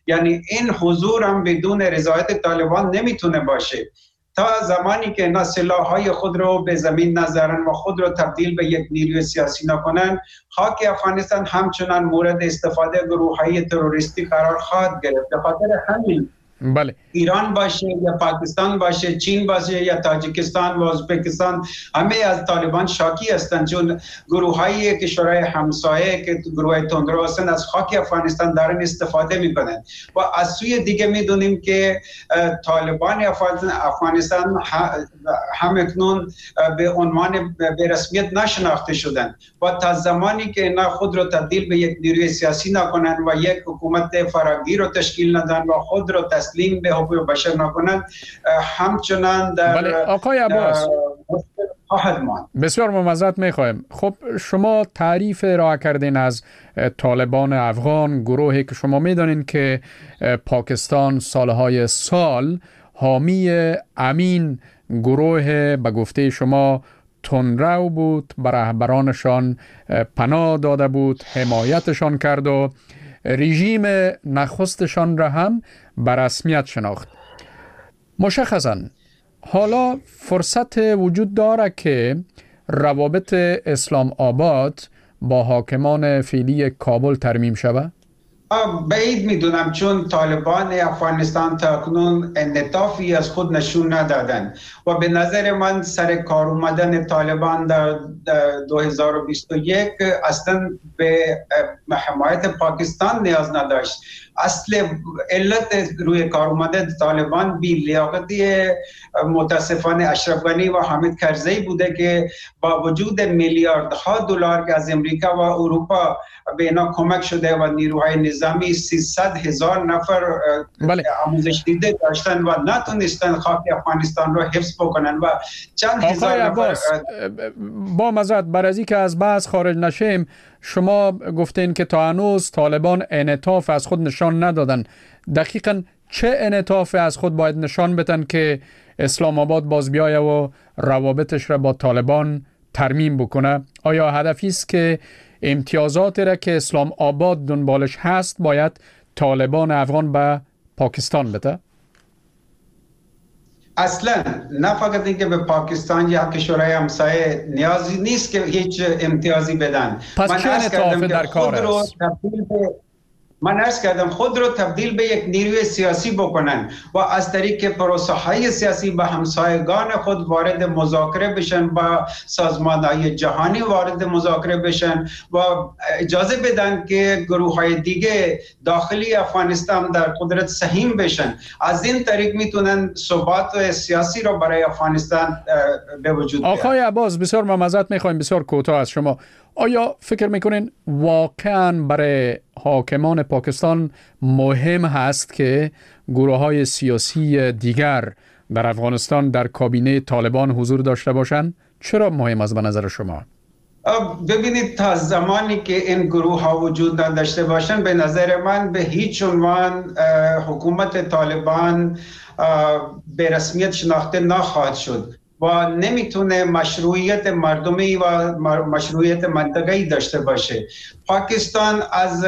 یعنی این حضور هم بدون رضایت طالبان نمیتونه باشه. تا زمانی که اینا سلاح‌های خود رو به زمین نذارن و خود رو تبدیل به یک نیروی سیاسی نکنن، خاک افغانستان همچنان مورد استفاده گروه‌های تروریستی قرار خواهد گرفت. به خاطر همین بله. ایران باشه یا پاکستان باشه، چین باشه یا تاجیکستان و ازبکستان، همه از طالبان شاکی هستند، چون گروه‌های کشورهای همسایه که گروه تندرو هستند از خاک افغانستان دارن استفاده میکنند. و از سوی دیگه میدونیم که طالبان افغانستان همکنون به عنوان به رسمیت نشناخته شدند و تا زمانی که اینا خود رو تبدیل به یک نیروی سیاسی نکنند و یک حکومت فراگیر رو تشکیل ندن و خود رو تسلیم به حقوق بشر نکنند، همچنان در بله. آقای عباس خواهد ماند. بسیار معذرت میخوایم. خب شما تعریف ارائه کردین از طالبان افغان، گروهی که شما میدانین که پاکستان سالهای سال حامی امین گروه به گفته شما تندرو بود، به رهبرانشان پناه داده بود، حمایتشان کرد و رژیم نخستشان را هم به رسمیت شناخت. مشخصاً حالا فرصت وجود داره که روابط اسلام آباد با حاکمان فعلی کابل ترمیم شود؟ بعید میدونم، چون طالبان افغانستان تاکنون انعطافی از خود نشون ندادن و به نظر من سر کار اومدن طالبان در 2021 اصلا به حمایت پاکستان نیاز نداشت. اصل علت روی کار اومدن طالبان بی لیاقتی متاسفانه اشرف غنی و حامد کرزی بوده که با وجود میلیاردها دلار که از امریکا و اروپا به اینا کمک شده و نیروهای نظامی 300,000 نفر آموزش دیده داشتن و نتونستن خاک افغانستان رو حفظ بکنن و چند هزار نفر. با معذرت بر از اینکه از بحث خارج نشیم، شما گفتین که تا هنوز طالبان انعطاف از خود نشان ندادن. دقیقاً چه انعطاف از خود باید نشان بدن که اسلام آباد باز بیایه و روابطش را با طالبان ترمیم بکنه؟ آیا هدفی است که امتیازاتی را که اسلام آباد دنبالش هست باید طالبان افغان به پاکستان بده؟ اصلا نه فقط اینکه به پاکستان یا کشورهای همسایه نیازی نیست که هیچ امتیازی بدن. پس چه انعطاف در کار است؟ من عرض کردم خود رو تبدیل به یک نیروی سیاسی بکنن و از طریق پروسه های سیاسی با همسایگان خود وارد مذاکره بشن، با سازمان‌های جهانی وارد مذاکره بشن و اجازه بدن که گروه های دیگه داخلی افغانستان در قدرت سهیم بشن. از این طریق میتونن ثبات سیاسی رو برای افغانستان به وجود بیارن. آقای عباس بسیار معذرت میخوایم، بسیار کوتاه از شما. آیا فکر میکنین واقعاً برای حاکمان پاکستان مهم هست که گروه‌های سیاسی دیگر در افغانستان در کابینه طالبان حضور داشته باشند؟ چرا مهم است به نظر شما؟ ببینید تا زمانی که این گروه ها وجود نداشته باشند، به نظر من به هیچ عنوان حکومت طالبان به رسمیت شناخته نخواهد شد و نمیتونه مشروعیت مردمی و مشروعیت منطقه‌ای داشته باشه. پاکستان از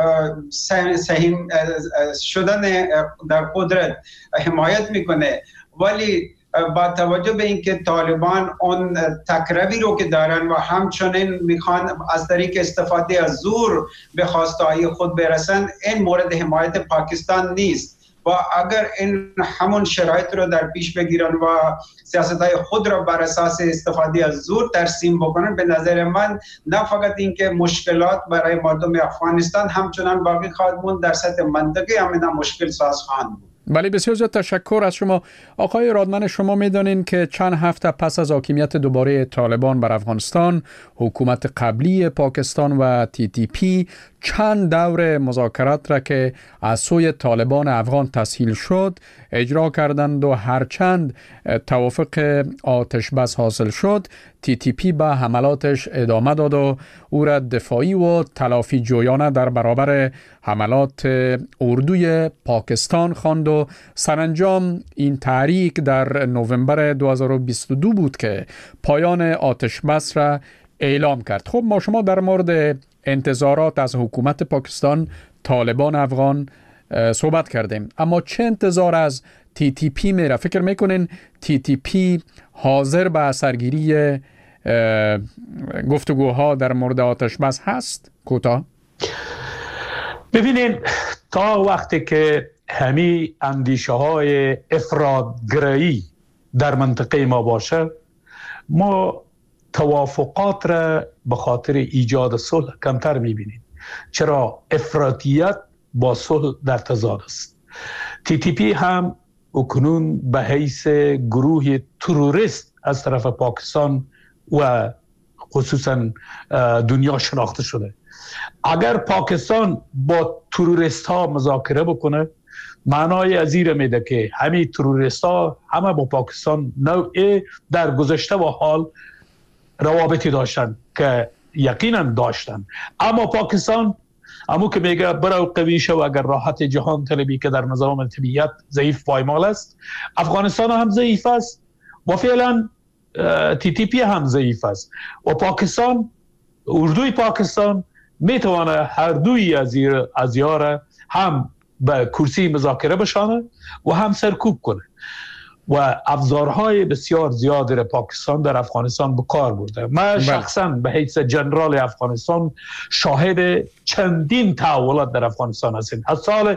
سهیم شدن در قدرت حمایت میکنه، ولی با توجه به اینکه طالبان اون تکروی رو که دارن و همچنین میخوان از طریق استفاده از زور به خواستهای خود برسن، این مورد حمایت پاکستان نیست. و اگر این همون شرایط رو در پیش بگیرن و سیاست‌های خود را بر اساس استفاده از زور ترسیم بکنن، به نظر من نه فقط اینکه مشکلات برای مردم افغانستان همچنان باقی خواهد موند، در سطح منطقه هم مشکل ساز خواهند بود. بله بسیار زیاد تشکر از شما. آقای رادمن، شما میدانین که چند هفته پس از حاکمیت دوباره طالبان بر افغانستان، حکومت قبلی پاکستان و TTP چند دور مذاکرات را که از سوی طالبان افغان تسهیل شد اجرا کردند و هرچند توافق آتش بس حاصل شد، TTP به حملاتش ادامه داد و او را دفاعی و تلافی جویانه در برابر حملات اردوی پاکستان خواند و سرانجام این تحریک در نوامبر 2022 بود که پایان آتش بس را اعلام کرد. خب ما شما در مورد انتظارات از حکومت پاکستان، طالبان افغان صحبت کردیم. اما چه انتظار از TTP میره؟ فکر میکنین TTP حاضر به سرگیری گفتگوها در مورد آتش بس هست؟ کوتاه ببینین، تا وقتی که همین اندیشه های افراط‌گرایی در منطقه ما باشه، ما توافقات را به خاطر ایجاد صلح کمتر میبینیم. چرا؟ افراطیت با صلح در تضاد است. TTP هم اکنون به حیث گروه تروریست از طرف پاکستان و خصوصا دنیا شناخته شده. اگر پاکستان با تروریست ها مذاکره بکنه، معنای از این میده که همین تروریست ها همه با پاکستان نوعی در گذشته و حال روابطی داشتن که یقینا داشتن، اما پاکستان همون که میگه برو قوی شو اگر راحت جهان طلبی که در نظام طبیعت ضعیف پایمال است. افغانستان هم ضعیف است و فعلا TTP هم ضعیف است و پاکستان، اردوی پاکستان میتونه هر دوی از یاره هم به کرسی مذاکره بشانه و هم سرکوب کنه و ابزارهای بسیار زیادی را پاکستان در افغانستان به کار برده. من شخصا به حیث جنرال افغانستان شاهد چندین تحولات در افغانستان هستیم. از سال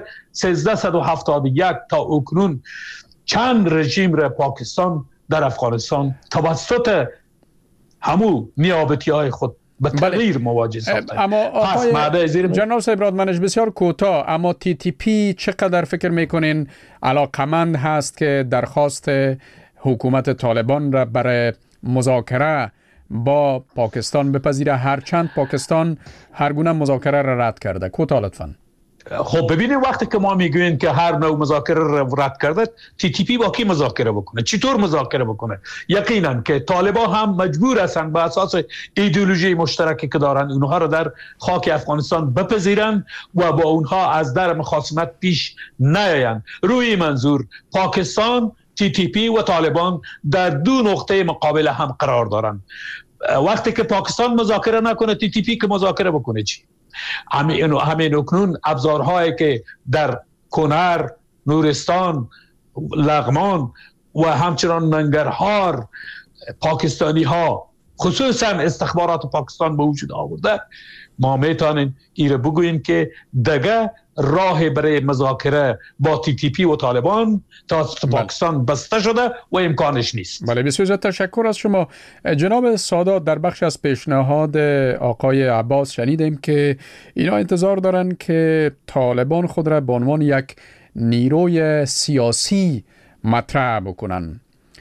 1371 تا اکنون چند رژیم را پاکستان در افغانستان توسط همو نیابتی های خود به تغییر مواجه ساخته. اما آقای جناب صاحب رادمنش بسیار کوتاه، اما TTP چقدر فکر میکنین علاقمند هست که درخواست حکومت طالبان را برای مذاکره با پاکستان بپذیره، هرچند پاکستان هر گونه مذاکره را رد کرده؟ کوتاه لطفاً. خب ببینید، وقتی که ما میگوییم که هر نوع مذاکره را رد کرده، TTP با کی مذاکره بکنه؟ چطور مذاکره بکنه؟ یقینا که طالبان هم مجبور هستند به اساس ایدئولوژی مشترکی که دارن اونها را در خاک افغانستان بپذیرند و با اونها از در مخاصمت پیش نیایند. روی منظور پاکستان، TTP و طالبان در دو نقطه مقابل هم قرار دارند. وقتی که پاکستان مذاکره نکنه، TTP که مذاکره بکنه چی؟ همین اکنون ابزارهایی که در کنر، نورستان، لغمان و همچنان ننگرهار پاکستانی ها، خصوصا استخبارات پاکستان به وجود آورده، ما میتونیم ایره بگوییم که دیگه راه برای مذاکره با TTP و طالبان تا پاکستان بسته شده و امکانش نیست. بله، بسیار تشکر از شما جناب سادات. در بخش از پیشنهاد آقای عباس شنیدیم که اینا انتظار دارن که طالبان خود را به عنوان یک نیروی سیاسی مطرح بکنن.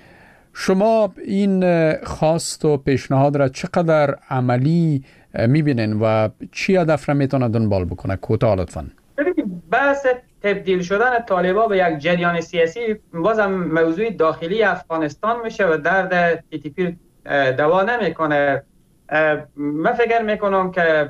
شما این خواست و پیشنهاد را چقدر عملی میبینین و چی هدف را میتونه دنبال بکنه؟ کوتاه لطفاً. ببینید، بحث تبدیل شدن طالبان به یک جریان سیاسی بازم موضوع داخلی افغانستان میشه و درد TTP دوا نمیکنه. من فکر میکنم که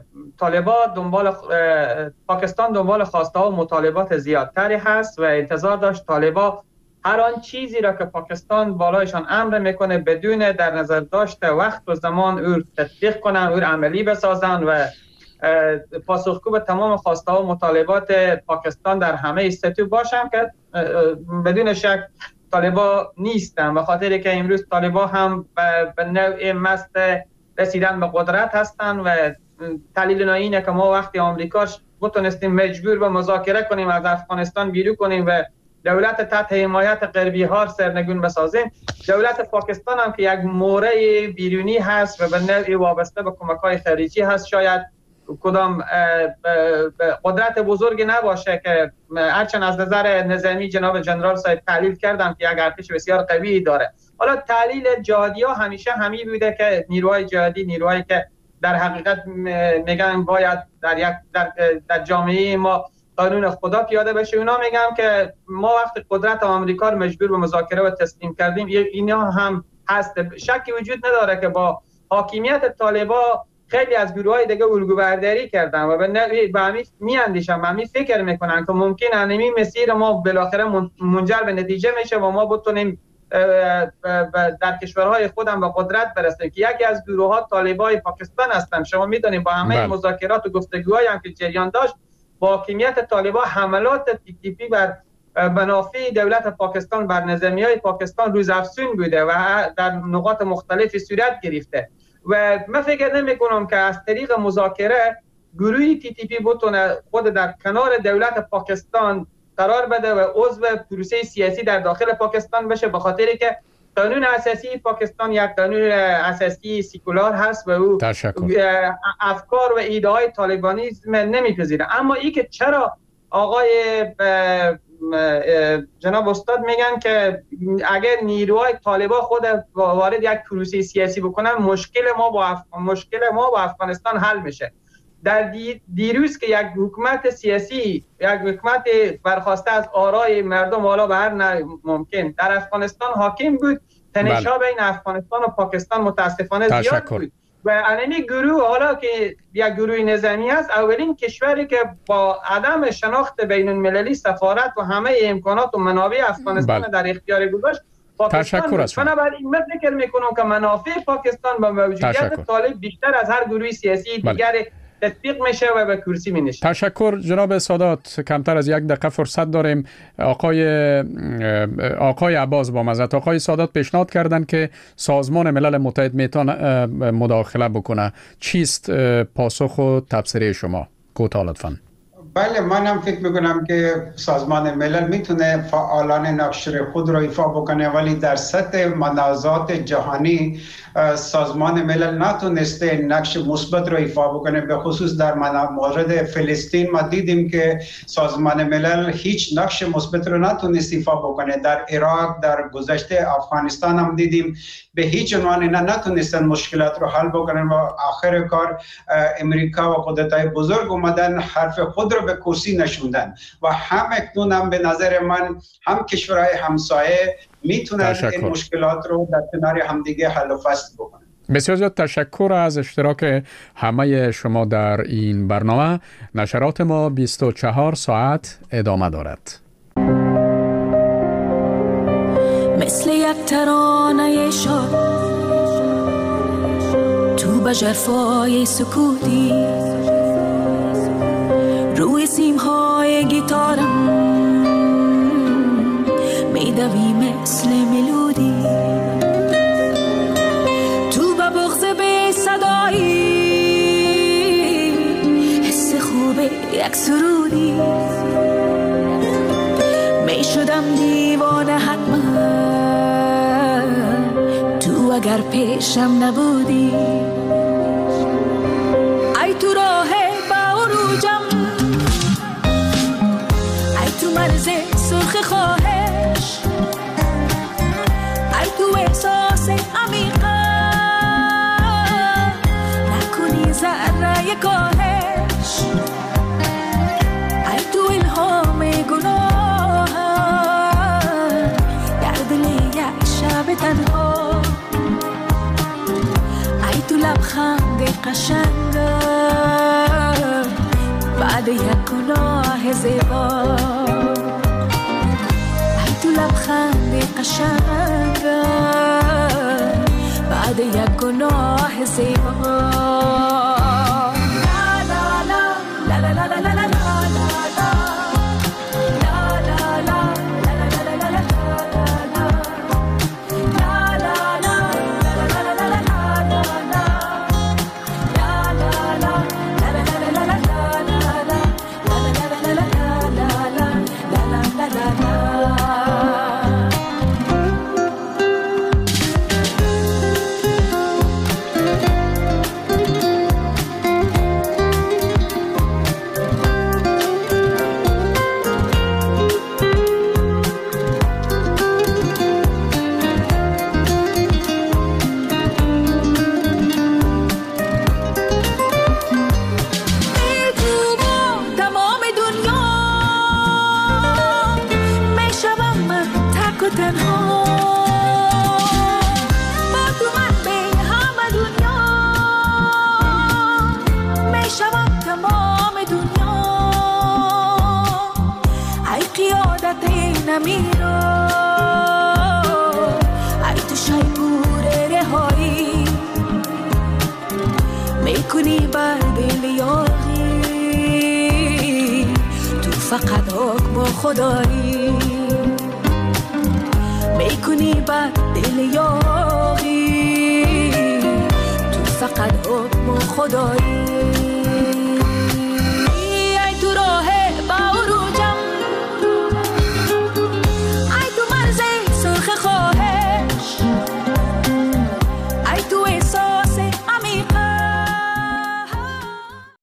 پاکستان دنبال خواسته ها و مطالبات زیادتری هست و انتظار داشت طالبان هر آن چیزی را که پاکستان بالایشان امر میکنه بدون در نظر داشته وقت و زمان او تطبیق کنن، او عملی بسازن و پاسخگو به تمام خواسته ها و مطالبات پاکستان در همه سطوح باشن که بدون شک طالبان نیستن، به خاطر که امروز طالبان هم به نوع مست رسیدن به قدرت هستن و دلیل اینه که ما وقتی آمریکاش بتونستیم مجبور به مذاکره کنیم از افغانستان بیرون کنیم و دولت تحت حمایت غربی ها سرنگون بسازیم، دولت پاکستان هم که یک موره بیرونی هست و به نوعی وابسته به کمک‌های خارجی هست، شاید کدام قدرت بزرگی نباشه که هرچند از نظر نظامی جناب جنرال صاحب تحلیل کردم که یک ارتش بسیار قوی داره. حالا تحلیل جهادی ها همیشه همی بوده که نیروهای جهادی نیروهایی که در حقیقت میگن باید در جامعه ما قانون خدا پیاده بشه. اونا میگم که ما وقت قدرت آمریکا رو مجبور به مذاکره و تسلیم کردیم، اینا هم هست. شکی وجود نداره که با حاکمیت طالبان خیلی از گروه‌های دیگه الگوبرداری کردن و به همین میاندیشن، به همین فکر میکنن که ممکن همین مسیر ما بالاخره منجر به نتیجه میشه و ما بتونیم در کشورهای خودم به قدرت برسیم که یکی از گروه‌ها طالبان پاکستان هستن. شما میدونید با همه مذاکرات و گفتگوهایی هم که جریان داشت، با حاکمیت طالبان حملات TTP بر منافع دولت پاکستان بر نظامیای پاکستان روزافزون بوده و در نقاط مختلف صورت گرفته و من فکر نمی کنم که از طریق مذاکره گروه TTP بتونه خود در کنار دولت پاکستان قرار بده و عضو پروسه سیاسی در داخل پاکستان بشه، به خاطری که قانون اساسی پاکستان یک قانون اساسی سیکولار هست و او افکار و ایده های طالبانیسم نمیپذیره. اما این که چرا آقای جناب استاد میگن که اگر نیروهای طالبان خود وارد یک پروسه سیاسی بکنن مشکل ما با افغانستان حل میشه. در دیروز که یک حکومت سیاسی، یک حکومت برخواسته از آرای مردم والا به هر ممکن در افغانستان حاکم بود، تنش‌ها بین افغانستان و پاکستان متاسفانه زیاد بود و علمی گروه حالا که یک گروه نظامی است، اولین کشوری که با عدم شناخت بین المللی سفارت و همه امکانات و منابع افغانستان در اختیار گذاشت پاکستان. بنابراین من فکر میکنم که منافع پاکستان با موجودیت طالب بیشتر از هر گروه سیاسی دیگر تطبیق میشه و به کرسی می نشید. تشکر جناب سادات. کمتر از 1 دقیقه فرصت داریم. آقای عباس با مزد آقای سادات پیشنهاد کردن که سازمان ملل متحد میتونه مداخله بکنه. چیست پاسخ و تبصره شما؟ کوتاه لطفاً. بله، منم فکر میکنم که سازمان ملل میتونه فعالانه نقش خود را ایفا بکنه، ولی در سطح منازعات جهانی سازمان ملل نتونسته نقش مثبت را ایفا بکنه. به خصوص در مورد فلسطین ما دیدیم که سازمان ملل هیچ نقش مثبت را نتونست ایفا بکنه. در عراق، در گذشته افغانستان هم دیدیم به هیچ عنوان نتونستن مشکلات رو حل بکنن و آخر کار امریکا و قدرت‌های بزرگ اومدن حرف خود رو به کرسی نشوندن و هم اکنون هم به نظر من هم کشورهای همسایه میتونن این مشکلات رو در کنار همدیگه حل و فصل بکنن. بسیار زیاد تشکر از اشتراک همه شما در این برنامه. نشرات ما 24 ساعت ادامه دارد. مثل یک ترانه شاد تو به ژرفای سکوتی روی سیمهای گیتارم میدوی مثل ملودی تو به بغض به صدایی حس خوب یک سرودی میشدم دیوانه حتما تو اگر پیشم نبودی. ای تو راه با عروجم، ای تو مرز سرخ خواهش، ای تو احساس عمیقم نکنی ذره کاهش، ای تو الهام گناه در دل یک شب تنها، ای تو لبخند قشنگ بعد یک گناه زیبا، ای تو لبخند قشنگ بعد یک گناه زیبا. میکنی بر دل یاری فقط حکم خدایی میکنی بر دل یاغی تو فقط حکم خدایی